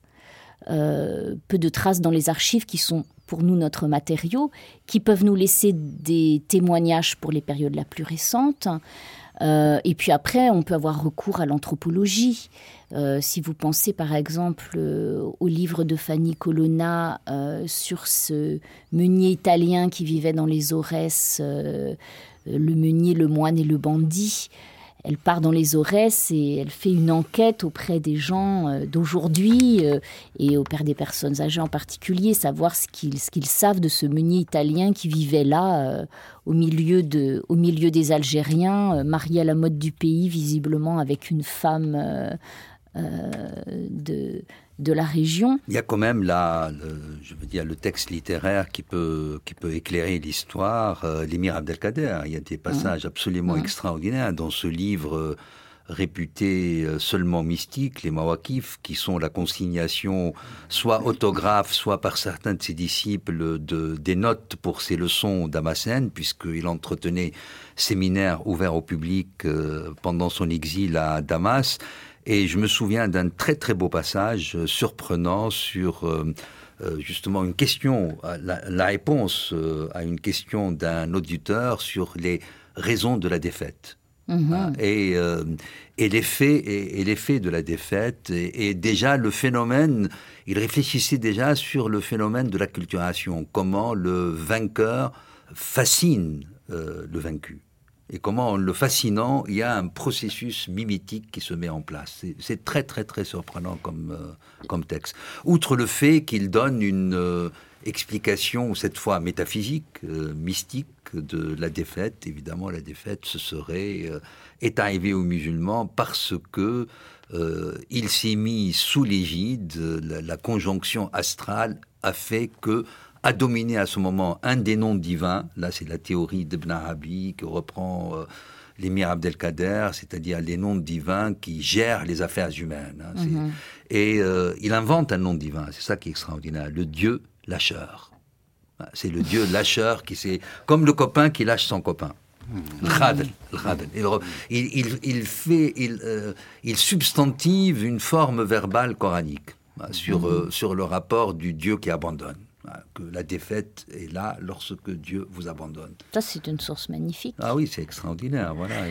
[SPEAKER 2] dans les archives qui sont pour nous notre matériau, qui peuvent nous laisser des témoignages pour les périodes la plus récentes, Et puis après, on peut avoir recours à l'anthropologie. Si vous pensez par exemple au livre de Fanny Colonna sur ce meunier italien qui vivait dans les Aurès, le meunier, le moine et le bandit. Elle part dans les Aurès et elle fait une enquête auprès des gens d'aujourd'hui et auprès des personnes âgées en particulier, savoir ce qu'ils savent de ce meunier italien qui vivait là, au milieu des Algériens, marié à la mode du pays, visiblement avec une femme de la région.
[SPEAKER 1] Il y a quand même le texte littéraire qui peut éclairer l'histoire. L'émir Abdelkader, il y a des passages absolument extraordinaires dans ce livre réputé seulement mystique, les Mawakif, qui sont la consignation, soit autographe, soit par certains de ses disciples, des notes pour ses leçons d'Amassène, puisqu'il entretenait séminaires ouverts au public pendant son exil à Damas. Et je me souviens d'un très très beau passage surprenant sur justement une question, la réponse à une question d'un auditeur sur les raisons de la défaite. Et l'effet de la défaite. Et déjà le phénomène, il réfléchissait déjà sur le phénomène de l'acculturation, comment le vainqueur fascine le vaincu. Et comment, en le fascinant, il y a un processus mimétique qui se met en place. C'est très, très, très surprenant comme texte. Outre le fait qu'il donne une explication, cette fois métaphysique, mystique, de la défaite. Évidemment, la défaite, est arrivée aux musulmans parce que il s'est mis sous l'égide, la conjonction astrale a fait que a dominé à ce moment un des noms divins. Là, c'est la théorie d'Ibn Arabi que reprend l'émir Abdelkader, c'est-à-dire les noms divins qui gèrent les affaires humaines. Et il invente un nom divin, c'est ça qui est extraordinaire, le Dieu lâcheur. C'est le Dieu lâcheur c'est comme le copain qui lâche son copain. Il substantive une forme verbale coranique sur le rapport du Dieu qui abandonne. Que la défaite est là lorsque Dieu vous abandonne.
[SPEAKER 2] Ça, c'est une source magnifique.
[SPEAKER 1] Ah oui, c'est extraordinaire, voilà.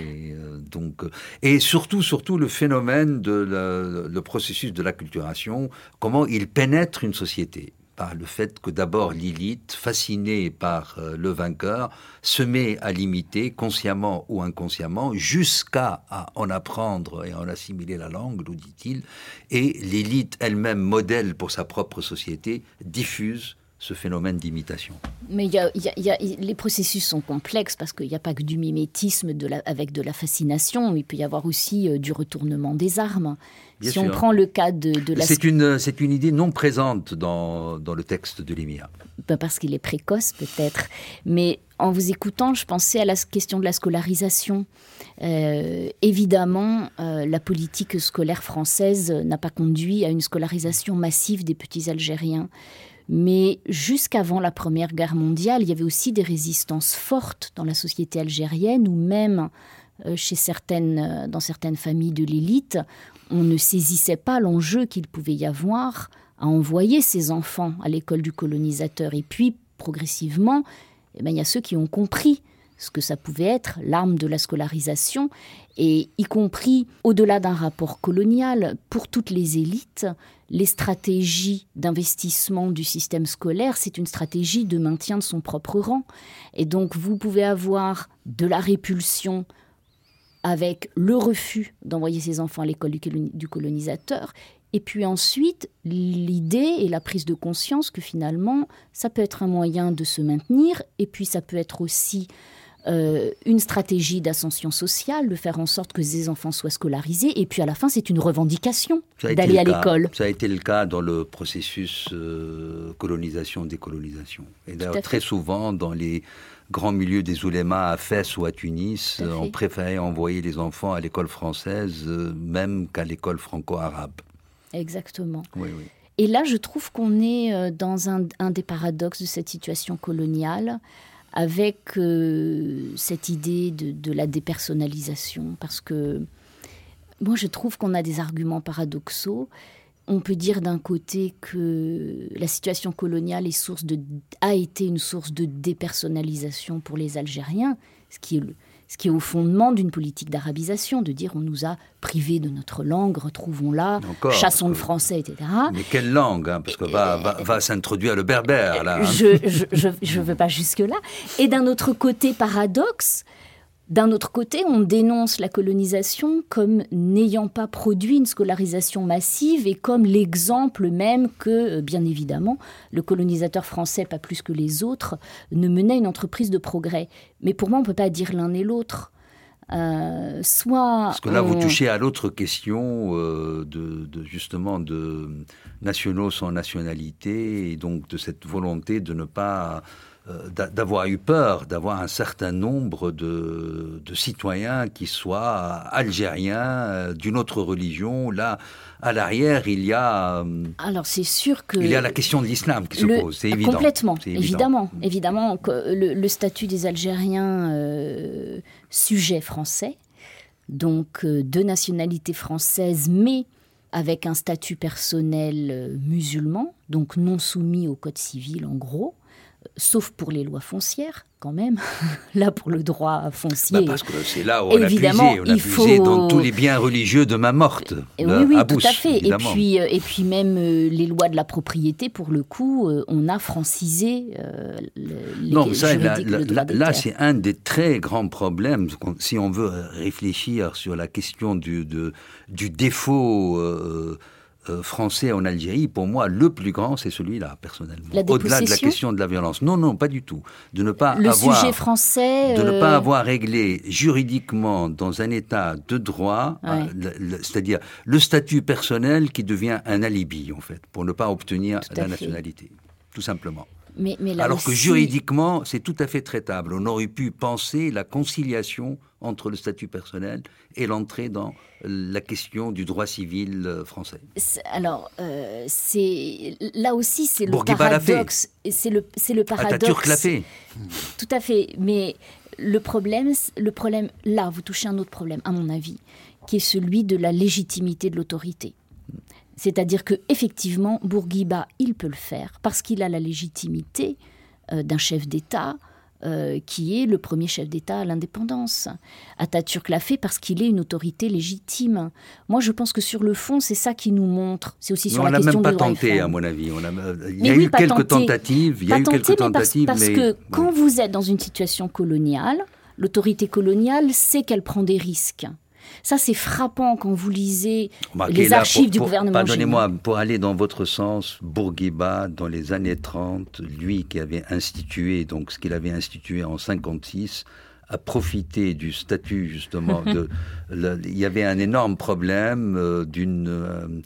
[SPEAKER 1] Et surtout le phénomène le processus de l'acculturation, comment il pénètre une société par le fait que d'abord l'élite, fascinée par le vainqueur, se met à l'imiter consciemment ou inconsciemment jusqu'à en apprendre et en assimiler la langue, nous dit-il, et l'élite elle-même, modèle pour sa propre société, diffuse ce phénomène d'imitation.
[SPEAKER 2] Mais les processus sont complexes parce qu'il n'y a pas que du mimétisme avec de la fascination, il peut y avoir aussi du retournement des armes.
[SPEAKER 1] Bien
[SPEAKER 2] si
[SPEAKER 1] sûr.
[SPEAKER 2] on prend le cas de la...
[SPEAKER 1] C'est une idée non présente dans le texte de l'émir.
[SPEAKER 2] Parce qu'il est précoce peut-être, mais en vous écoutant, je pensais à la question de la scolarisation. Évidemment, la politique scolaire française n'a pas conduit à une scolarisation massive des petits Algériens. Mais jusqu'avant la Première Guerre mondiale, il y avait aussi des résistances fortes dans la société algérienne, ou même dans certaines familles de l'élite, on ne saisissait pas l'enjeu qu'il pouvait y avoir à envoyer ses enfants à l'école du colonisateur. Et puis, progressivement, il y a ceux qui ont compris ce que ça pouvait être, l'arme de la scolarisation, et y compris au-delà d'un rapport colonial, pour toutes les élites, les stratégies d'investissement du système scolaire, c'est une stratégie de maintien de son propre rang. Et donc, vous pouvez avoir de la répulsion avec le refus d'envoyer ses enfants à l'école du colonisateur, et puis ensuite, l'idée et la prise de conscience que finalement, ça peut être un moyen de se maintenir, et puis ça peut être aussi une stratégie d'ascension sociale, de faire en sorte que ces enfants soient scolarisés, et puis à la fin, c'est une revendication d'aller à l'école.
[SPEAKER 1] Ça a été le cas dans le processus colonisation-décolonisation. Et d'ailleurs, très souvent, dans les grands milieux des oulémas à Fès ou à Tunis, on préférait envoyer les enfants à l'école française, même qu'à l'école franco-arabe.
[SPEAKER 2] Exactement.
[SPEAKER 1] Oui.
[SPEAKER 2] Et là, je trouve qu'on est dans un des paradoxes de cette situation coloniale, avec cette idée de la dépersonnalisation. Parce que moi, je trouve qu'on a des arguments paradoxaux. On peut dire d'un côté que la situation coloniale a été une source de dépersonnalisation pour les Algériens, ce qui ce qui est au fondement d'une politique d'arabisation, de dire on nous a privés de notre langue, retrouvons-la, chassons le français, etc.
[SPEAKER 1] Mais quelle langue, hein, parce que va s'introduire le berbère, là. Hein.
[SPEAKER 2] Je ne veux pas jusque-là. Et d'un autre côté, paradoxe, d'un autre côté, on dénonce la colonisation comme n'ayant pas produit une scolarisation massive et comme l'exemple même que, bien évidemment, le colonisateur français, pas plus que les autres, ne menait une entreprise de progrès. Mais pour moi, on ne peut pas dire l'un et l'autre.
[SPEAKER 1] Parce que là, vous touchez à l'autre question justement de nationaux sans nationalité et donc de cette volonté de ne pas... d'avoir eu peur d'avoir un certain nombre de citoyens qui soient algériens, d'une autre religion. Là, à l'arrière, il y a...
[SPEAKER 2] Alors, c'est sûr que...
[SPEAKER 1] Il y a la question de l'islam qui se pose, c'est évident.
[SPEAKER 2] Complètement,
[SPEAKER 1] c'est évident.
[SPEAKER 2] Évidemment, le statut des Algériens sujets français, donc de nationalité française, mais avec un statut personnel musulman, donc non soumis au code civil en gros, sauf pour les lois foncières, quand même. Là, pour le droit foncier...
[SPEAKER 1] parce que c'est là où on a puisé dans tous les biens religieux de main morte.
[SPEAKER 2] Oui, tout à fait. Et puis même les lois de la propriété, pour le coup, on a francisé
[SPEAKER 1] là, c'est un des très grands problèmes. Si on veut réfléchir sur la question du défaut... français en Algérie, pour moi, le plus grand, c'est celui-là, personnellement. Au-delà de la question de la violence. Non, pas du tout. De ne pas
[SPEAKER 2] sujet français...
[SPEAKER 1] De ne pas avoir réglé juridiquement, dans un état de droit, c'est-à-dire le statut personnel qui devient un alibi, en fait, pour ne pas obtenir la nationalité. Tout simplement.
[SPEAKER 2] Mais
[SPEAKER 1] alors que juridiquement, c'est tout à fait traitable. On aurait pu penser la conciliation entre le statut personnel et l'entrée dans la question du droit civil français.
[SPEAKER 2] Alors, là aussi, c'est le paradoxe. C'est le paradoxe.
[SPEAKER 1] Atatürk l'a fait.
[SPEAKER 2] Tout à fait. Mais le problème, là, vous touchez un autre problème, à mon avis, qui est celui de la légitimité de l'autorité. C'est-à-dire qu'effectivement, Bourguiba, il peut le faire parce qu'il a la légitimité d'un chef d'État qui est le premier chef d'État à l'indépendance. Atatürk l'a fait parce qu'il est une autorité légitime. Moi, je pense que sur le fond, c'est ça qui nous montre. C'est aussi sur la question du droit.
[SPEAKER 1] On n'a même pas tenté, à mon avis. Il y a eu quelques tentatives.
[SPEAKER 2] Parce que quand vous êtes dans une situation coloniale, l'autorité coloniale sait qu'elle prend des risques. Ça, c'est frappant quand vous lisez les archives du gouvernement.
[SPEAKER 1] Pardonnez-moi, pour aller dans votre sens, Bourguiba, dans les années 30, lui qui avait institué, donc ce qu'il avait institué en 56, a profité du statut, justement, il y avait un énorme problème d'une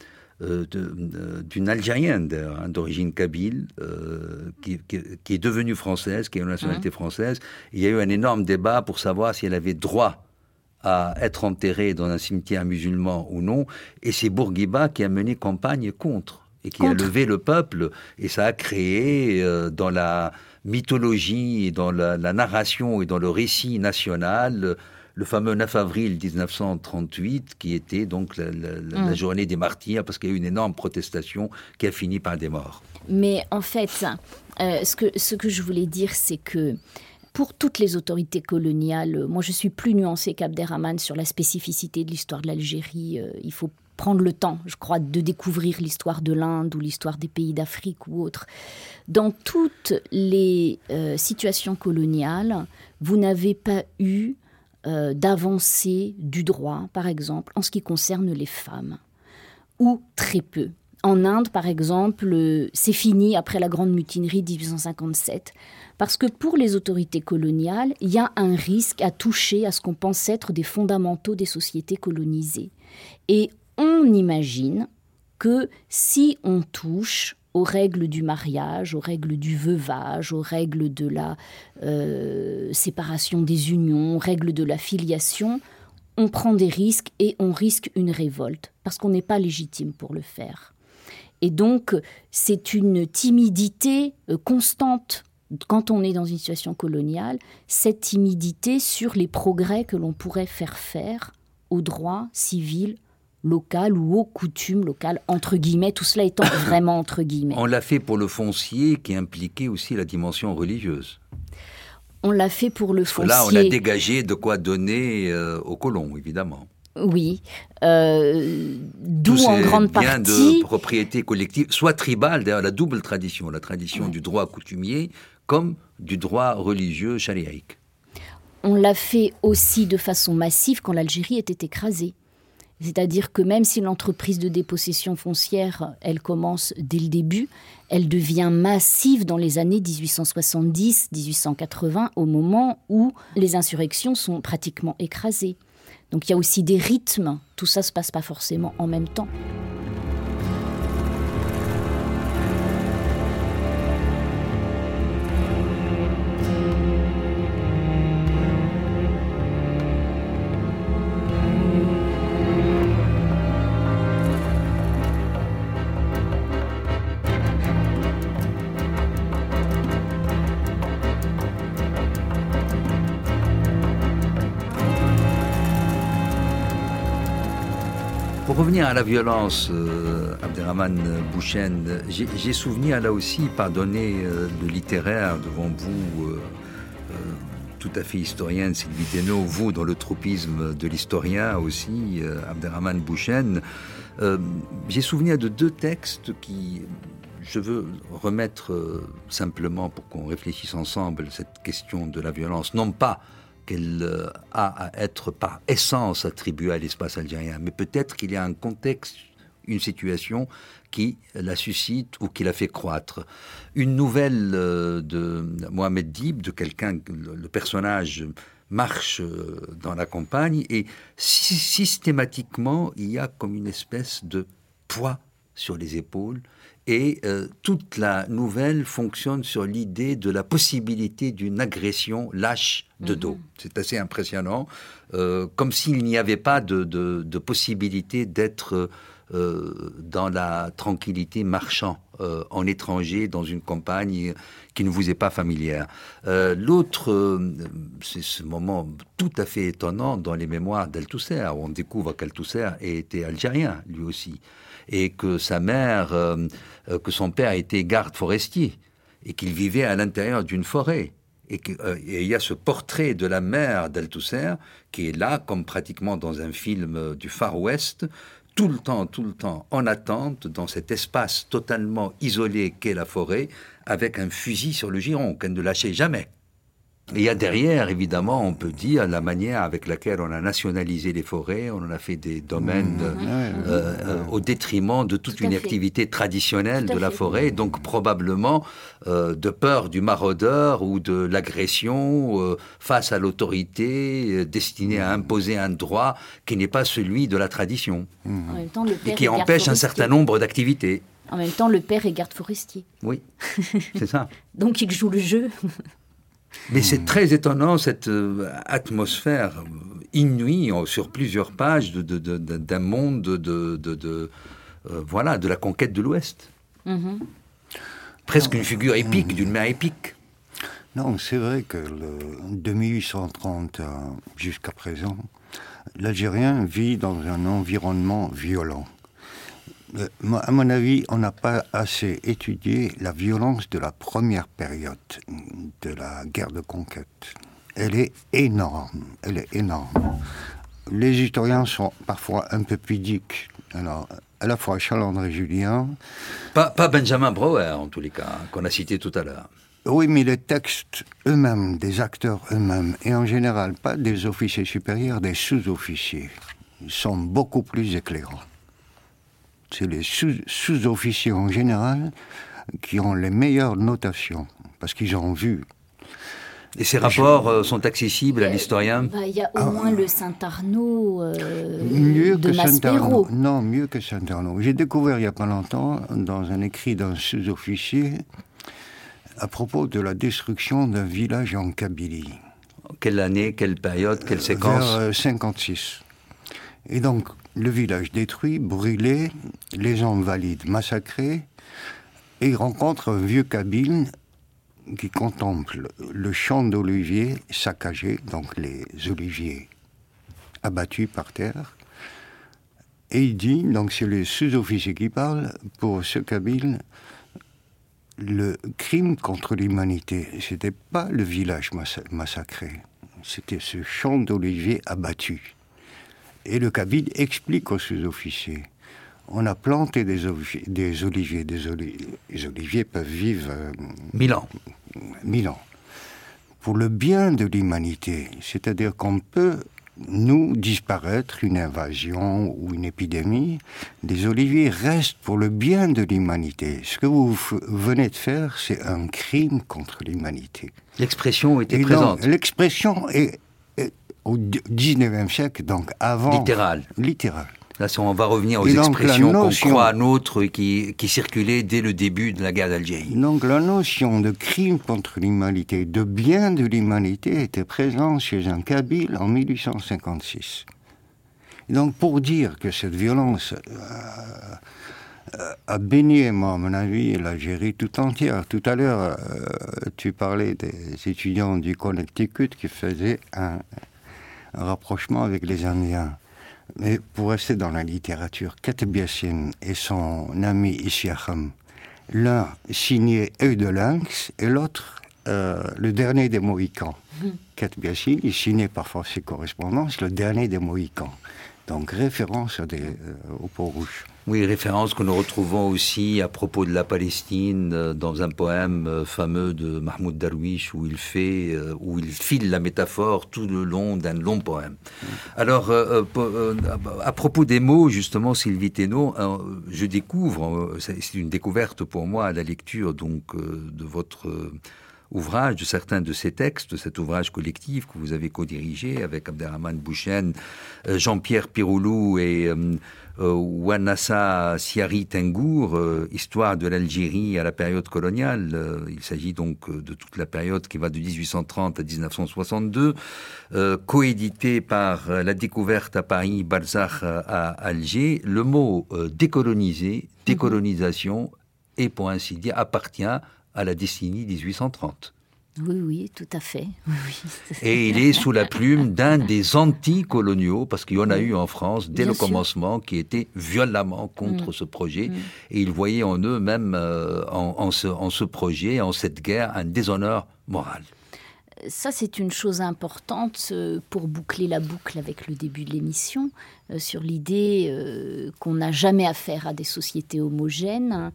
[SPEAKER 1] Algérienne d'origine kabyle qui est devenue française, qui a une nationalité française. Il y a eu un énorme débat pour savoir si elle avait droit à être enterré dans un cimetière musulman ou non, et c'est Bourguiba qui a mené campagne contre, et qui a levé le peuple, et ça a créé dans la mythologie, et dans la narration et dans le récit national, le fameux 9 avril 1938, qui était donc la journée des martyrs, parce qu'il y a eu une énorme protestation qui a fini par des morts.
[SPEAKER 2] Mais en fait, ce que je voulais dire, c'est que pour toutes les autorités coloniales, moi je suis plus nuancée qu'Abderrahmane sur la spécificité de l'histoire de l'Algérie. Il faut prendre le temps, je crois, de découvrir l'histoire de l'Inde ou l'histoire des pays d'Afrique ou autres. Dans toutes les situations coloniales, vous n'avez pas eu d'avancée du droit, par exemple, en ce qui concerne les femmes, ou très peu. En Inde, par exemple, c'est fini après la grande mutinerie de 1857, parce que pour les autorités coloniales, il y a un risque à toucher à ce qu'on pense être des fondamentaux des sociétés colonisées. Et on imagine que si on touche aux règles du mariage, aux règles du veuvage, aux règles de la séparation des unions, aux règles de la filiation, on prend des risques et on risque une révolte, parce qu'on n'est pas légitime pour le faire. Et donc, c'est une timidité constante quand on est dans une situation coloniale, cette timidité sur les progrès que l'on pourrait faire au droit civil local ou aux coutumes locales, entre guillemets, tout cela étant vraiment entre guillemets.
[SPEAKER 1] On l'a fait pour le foncier qui impliquait aussi la dimension religieuse.
[SPEAKER 2] On l'a fait pour le foncier.
[SPEAKER 1] Là, on a dégagé de quoi donner aux colons, évidemment.
[SPEAKER 2] Oui, d'où en grande
[SPEAKER 1] biens
[SPEAKER 2] partie...
[SPEAKER 1] de propriété collective, soit tribale, d'ailleurs la double tradition, la tradition du droit coutumier comme du droit religieux chariaïque.
[SPEAKER 2] On l'a fait aussi de façon massive quand l'Algérie était écrasée. C'est-à-dire que même si l'entreprise de dépossession foncière, elle commence dès le début, elle devient massive dans les années 1870-1880, au moment où les insurrections sont pratiquement écrasées. Donc il y a aussi des rythmes, tout ça ne se passe pas forcément en même temps.
[SPEAKER 1] Pour revenir à la violence, Abderrahmane Bouchen, j'ai souvenir là aussi, pardonnez le littéraire devant vous, tout à fait historienne, Sylvie Thénault, vous dans le tropisme de l'historien aussi, Abderrahmane Bouchen, j'ai souvenir de deux textes qui... Je veux remettre simplement, pour qu'on réfléchisse ensemble, cette question de la violence, non pas qu'elle a à être par essence attribuée à l'espace algérien, mais peut-être qu'il y a un contexte, une situation qui la suscite ou qui la fait croître. Une nouvelle de Mohamed Dib, de quelqu'un, le personnage marche dans la campagne et systématiquement, il y a comme une espèce de poids sur les épaules. Et toute la nouvelle fonctionne sur l'idée de la possibilité d'une agression lâche de dos. C'est assez impressionnant, comme s'il n'y avait pas de possibilité d'être dans la tranquillité marchant en étranger, dans une campagne qui ne vous est pas familière. L'autre, c'est ce moment tout à fait étonnant dans les mémoires d'Althusser, où on découvre qu'Althusser était algérien, lui aussi. Et que sa mère, que son père était garde forestier, et qu'il vivait à l'intérieur d'une forêt. Et il y a ce portrait de la mère d'Althusser, qui est là, comme pratiquement dans un film du Far West, tout le temps, en attente, dans cet espace totalement isolé qu'est la forêt, avec un fusil sur le giron, qu'elle ne lâchait jamais. Et il y a derrière, évidemment, on peut dire, la manière avec laquelle on a nationalisé les forêts, on en a fait des domaines au détriment de toute une activité traditionnelle de la forêt, donc probablement de peur du maraudeur ou de l'agression face à l'autorité destinée à imposer un droit qui n'est pas celui de la tradition,
[SPEAKER 2] En même temps, le père
[SPEAKER 1] et qui
[SPEAKER 2] est
[SPEAKER 1] empêche un certain nombre d'activités.
[SPEAKER 2] En même temps, le père est garde forestier.
[SPEAKER 1] Oui, c'est ça.
[SPEAKER 2] Donc il joue le jeu.
[SPEAKER 1] Mais c'est très étonnant, cette atmosphère inouïe sur plusieurs pages d'un monde voilà, de la conquête de l'Ouest. Presque une figure épique, d'une mère épique.
[SPEAKER 3] Non, c'est vrai que de 1830 jusqu'à présent, l'Algérien vit dans un environnement violent. À mon avis, on n'a pas assez étudié la violence de la première période de la guerre de conquête. Elle est énorme, Les historiens sont parfois un peu pudiques. Alors, à la fois Charles-André Julien...
[SPEAKER 1] Pas Benjamin Brouwer, en tous les cas, qu'on a cité tout à l'heure.
[SPEAKER 3] Oui, mais les textes eux-mêmes, des acteurs eux-mêmes, et en général pas des officiers supérieurs, des sous-officiers, sont beaucoup plus éclairants. C'est les sous-officiers en général qui ont les meilleures notations, parce qu'ils ont vu.
[SPEAKER 1] Et ces rapports sont accessibles à l'historien ?
[SPEAKER 2] Il y a au moins le Saint-Arnaud
[SPEAKER 3] mieux
[SPEAKER 2] de
[SPEAKER 3] que
[SPEAKER 2] Maspero.
[SPEAKER 3] Non, mieux que Saint-Arnaud. J'ai découvert il n'y a pas longtemps, dans un écrit d'un sous-officier, à propos de la destruction d'un village en Kabylie.
[SPEAKER 1] Quelle année, quelle période, quelle séquence ?
[SPEAKER 3] Vers 56. Et donc, le village détruit, brûlé, les hommes valides massacrés, et il rencontre un vieux Kabyle qui contemple le champ d'oliviers saccagé, donc les oliviers abattus par terre, et il dit, donc c'est les sous-officiers qui parlent, pour ce Kabyle, le crime contre l'humanité, c'était pas le village massacré, c'était ce champ d'oliviers abattu. Et le Kabyle explique aux sous-officiers, on a planté des oliviers. Les oliviers peuvent vivre
[SPEAKER 1] 1000 ans.
[SPEAKER 3] 1000 ans. Pour le bien de l'humanité, c'est-à-dire qu'on peut, nous, disparaître, une invasion ou une épidémie, les oliviers restent pour le bien de l'humanité. Ce que vous venez de faire, c'est un crime contre l'humanité.
[SPEAKER 1] L'expression était présente.
[SPEAKER 3] L'expression est au 19e siècle, donc avant...
[SPEAKER 1] Littéral. Là, si on va revenir aux expressions qu'on croit nôtres qui circulaient dès le début de la guerre d'Algérie.
[SPEAKER 3] Donc la notion de crime contre l'humanité, de bien de l'humanité, était présente chez un Kabyle en 1856. Et donc pour dire que cette violence a baigné, moi, à mon avis, l'Algérie tout entière. Tout à l'heure, tu parlais des étudiants du Connecticut qui faisaient un rapprochement avec les Indiens. Mais pour rester dans la littérature, Kateb Yassine et son ami Isyakham, l'un signait Œil de Lynx et l'autre Le Dernier des Mohicans. Kateb Yassine, il signait parfois ses correspondances Le Dernier des Mohicans. Donc référence aux Peaux-Rouges.
[SPEAKER 1] Oui, référence que nous retrouvons aussi à propos de la Palestine dans un poème fameux de Mahmoud Darwish où il file la métaphore tout le long d'un long poème. Alors, à propos des mots, justement, Sylvie Thénault, je découvre, c'est une découverte pour moi à la lecture donc de votre ouvrage, de certains de ces textes, de cet ouvrage collectif que vous avez co-dirigé avec Abderrahmane Bouchen, Jean-Pierre Piroulou et Ouanassa Siari Tengour, Histoire de l'Algérie à la période coloniale. Il s'agit donc de toute la période qui va de 1830 à 1962, coédité par La Découverte à Paris, Balzac à Alger. Le mot décoloniser, décolonisation, et pour ainsi dire, appartient à la décennie 1830.
[SPEAKER 2] Oui, tout à fait. Oui.
[SPEAKER 1] Et il est sous la plume d'un des anti-coloniaux, parce qu'il y en a eu en France, dès le commencement, qui étaient violemment contre ce projet. Et ils voyaient en eux, même en ce projet, en cette guerre, un déshonneur moral.
[SPEAKER 2] Ça, c'est une chose importante pour boucler la boucle avec le début de l'émission, sur l'idée qu'on n'a jamais affaire à des sociétés homogènes.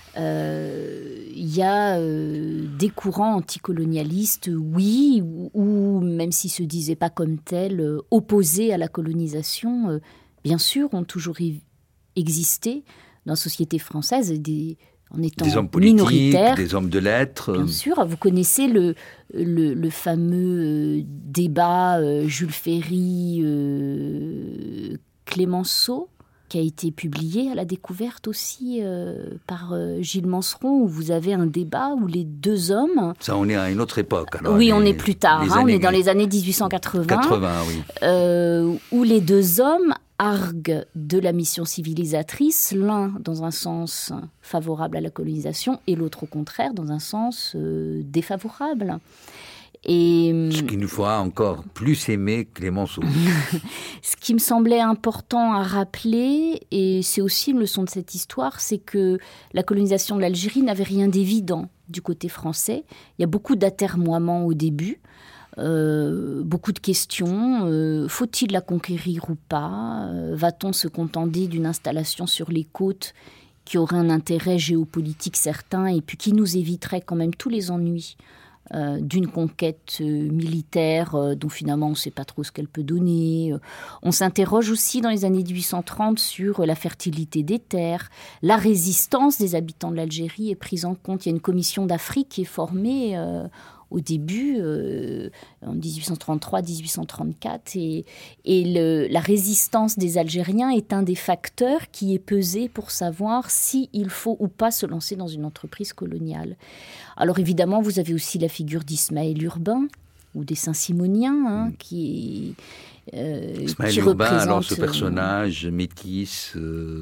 [SPEAKER 2] Il y a des courants anticolonialistes, oui, ou même s'ils ne se disaient pas comme tels, opposés à la colonisation, bien sûr, ont toujours existé dans la société française, en étant
[SPEAKER 1] des hommes politiques,
[SPEAKER 2] minoritaires.
[SPEAKER 1] Des hommes de lettres.
[SPEAKER 2] Bien sûr, vous connaissez le fameux débat Jules Ferry, Clémenceau, qui a été publié à la Découverte aussi par Gilles Manseron, où vous avez un débat où les deux hommes...
[SPEAKER 1] Ça, on est à une autre époque. Alors,
[SPEAKER 2] oui, on est plus tard, on est dans les années 1880.
[SPEAKER 1] Oui.
[SPEAKER 2] Où les deux hommes arguent de la mission civilisatrice, l'un dans un sens favorable à la colonisation et l'autre au contraire dans un sens défavorable. Et
[SPEAKER 1] ce qui nous fera encore plus aimer Clémenceau.
[SPEAKER 2] Ce qui me semblait important à rappeler, et c'est aussi une leçon de cette histoire, c'est que la colonisation de l'Algérie n'avait rien d'évident du côté français. Il y a beaucoup d'atermoiements au début, beaucoup de questions. Faut-il la conquérir ou pas ? Va-t-on se contenter d'une installation sur les côtes qui aurait un intérêt géopolitique certain et puis qui nous éviterait quand même tous les ennuis d'une conquête militaire dont finalement on ne sait pas trop ce qu'elle peut donner. On s'interroge aussi dans les années 1830 sur la fertilité des terres. La résistance des habitants de l'Algérie est prise en compte. Il y a une commission d'Afrique qui est formée au début, en 1833-1834, et la résistance des Algériens est un des facteurs qui est pesé pour savoir s'il faut ou pas se lancer dans une entreprise coloniale. Alors évidemment, vous avez aussi la figure d'Ismaël Urbain, ou des Saint-Simoniens, qui
[SPEAKER 1] Ismaël Urbain, alors ce personnage métis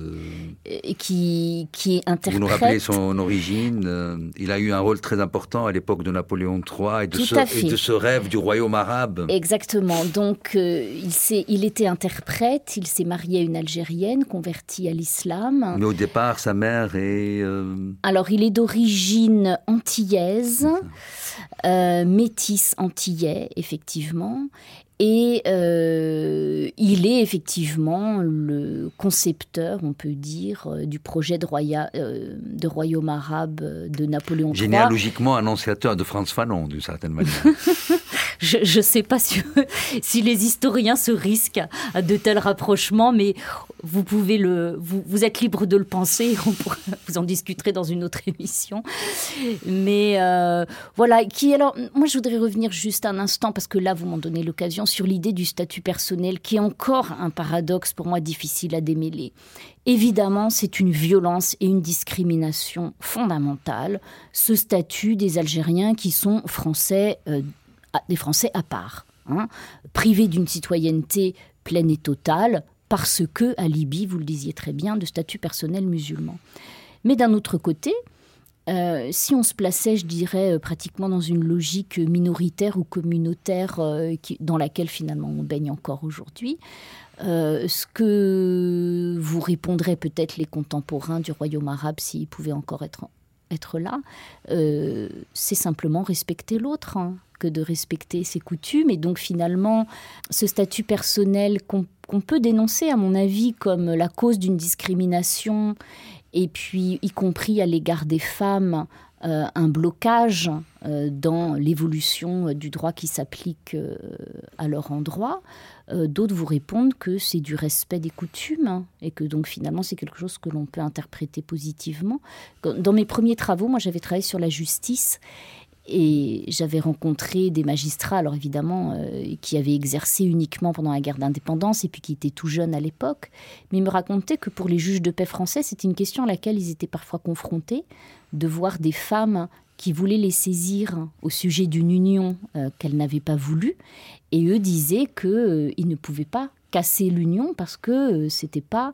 [SPEAKER 2] qui interprète...
[SPEAKER 1] Vous nous rappelez son origine. Il a eu un rôle très important à l'époque de Napoléon III et de ce rêve du royaume arabe.
[SPEAKER 2] Exactement. Donc, il était interprète, il s'est marié à une Algérienne, convertie à l'islam.
[SPEAKER 1] Mais au départ, sa mère est...
[SPEAKER 2] Alors, il est d'origine antillaise, métis antillais, effectivement. Et il est effectivement le concepteur, on peut dire, du projet de royaume arabe de Napoléon III.
[SPEAKER 1] Généalogiquement annonciateur de Frantz Fanon, d'une certaine manière.
[SPEAKER 2] Je ne sais pas si les historiens se risquent à de tels rapprochements, mais vous pouvez vous êtes libre de le penser. Vous en discuterez dans une autre émission. Mais voilà. Alors, moi, je voudrais revenir juste un instant, parce que là, vous m'en donnez l'occasion, sur l'idée du statut personnel, qui est encore un paradoxe pour moi difficile à démêler. Évidemment, c'est une violence et une discrimination fondamentale, ce statut des Algériens qui sont des Français à part, privés d'une citoyenneté pleine et totale, parce que, à Libye, vous le disiez très bien, de statut personnel musulman. Mais d'un autre côté, si on se plaçait, je dirais, pratiquement dans une logique minoritaire ou communautaire dans laquelle finalement on baigne encore aujourd'hui, ce que vous répondraient peut-être les contemporains du royaume arabe s'ils pouvaient encore être là, c'est simplement respecter l'autre, que de respecter ses coutumes. Et donc finalement, ce statut personnel qu'on peut dénoncer, à mon avis, comme la cause d'une discrimination, et puis y compris à l'égard des femmes, un blocage dans l'évolution du droit qui s'applique à leur endroit. D'autres vous répondent que c'est du respect des coutumes et que donc finalement c'est quelque chose que l'on peut interpréter positivement. Dans mes premiers travaux, moi j'avais travaillé sur la justice et j'avais rencontré des magistrats, alors évidemment, qui avaient exercé uniquement pendant la guerre d'indépendance et puis qui étaient tout jeunes à l'époque. Mais ils me racontaient que pour les juges de paix français, c'était une question à laquelle ils étaient parfois confrontés, de voir des femmes qui voulaient les saisir au sujet d'une union qu'elles n'avaient pas voulu. Et eux disaient qu'ils ne pouvaient pas casser l'union parce que ce n'était pas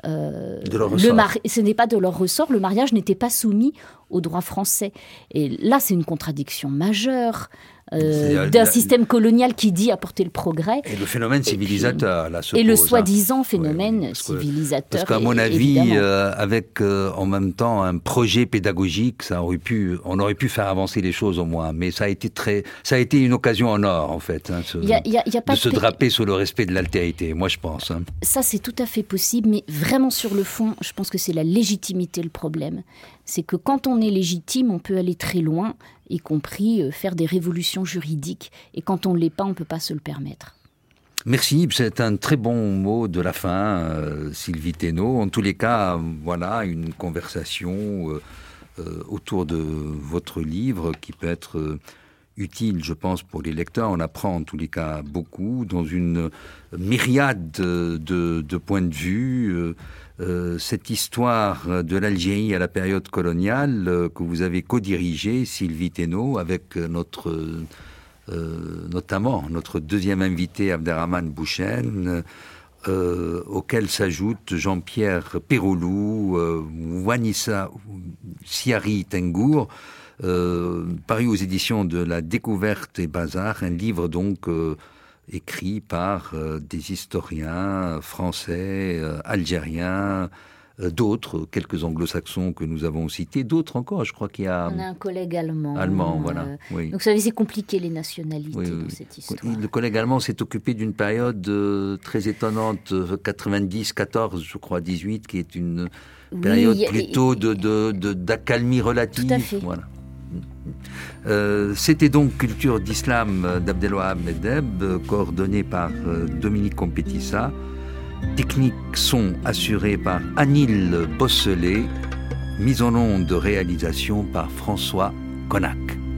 [SPEAKER 2] de leur ressort. Le mariage n'était pas soumis au droit français. Et là, c'est une contradiction majeure d'un système colonial qui dit apporter le progrès.
[SPEAKER 1] Et le phénomène civilisateur, là, se pose.
[SPEAKER 2] Et le soi-disant phénomène civilisateur.
[SPEAKER 1] Parce qu'à mon avis, avec en même temps un projet pédagogique, on aurait pu faire avancer les choses au moins. Mais ça a été une occasion en or, en fait, de se draper sur le respect de l'altérité, moi je pense.
[SPEAKER 2] Ça, c'est tout à fait possible, mais vraiment sur le fond, je pense que c'est la légitimité le problème. C'est que quand on est légitime, on peut aller très loin, y compris faire des révolutions juridiques. Et quand on ne l'est pas, on ne peut pas se le permettre.
[SPEAKER 1] Merci, c'est un très bon mot de la fin, Sylvie Thénault. En tous les cas, voilà une conversation autour de votre livre qui peut être utile, je pense, pour les lecteurs. On apprend en tous les cas beaucoup dans une myriade de points de vue. Cette histoire de l'Algérie à la période coloniale que vous avez co-dirigée, Sylvie Thénault, avec notamment notre deuxième invité, Abderrahmane Bouchen, auquel s'ajoutent Jean-Pierre Péroulou, Wanissa Siari Tengour, paru aux éditions de La Découverte et Bazar, un livre donc écrit par des historiens français, algériens, d'autres, quelques anglo-saxons que nous avons cités, d'autres encore, je crois qu'il y a...
[SPEAKER 2] On a un collègue allemand.
[SPEAKER 1] Voilà. Oui.
[SPEAKER 2] Donc vous savez, c'est compliqué les nationalités dans cette histoire.
[SPEAKER 1] Le collègue allemand s'est occupé d'une période très étonnante, 90-14, je crois, 18, qui est une période plutôt d'accalmie relative.
[SPEAKER 2] Tout à fait.
[SPEAKER 1] Voilà. C'était donc Culture d'Islam d'Abdelwahab Medeb, coordonné par Dominique Compétissa. Technique son assurée par Anil Bosselet. Mise en onde de réalisation par François Connac.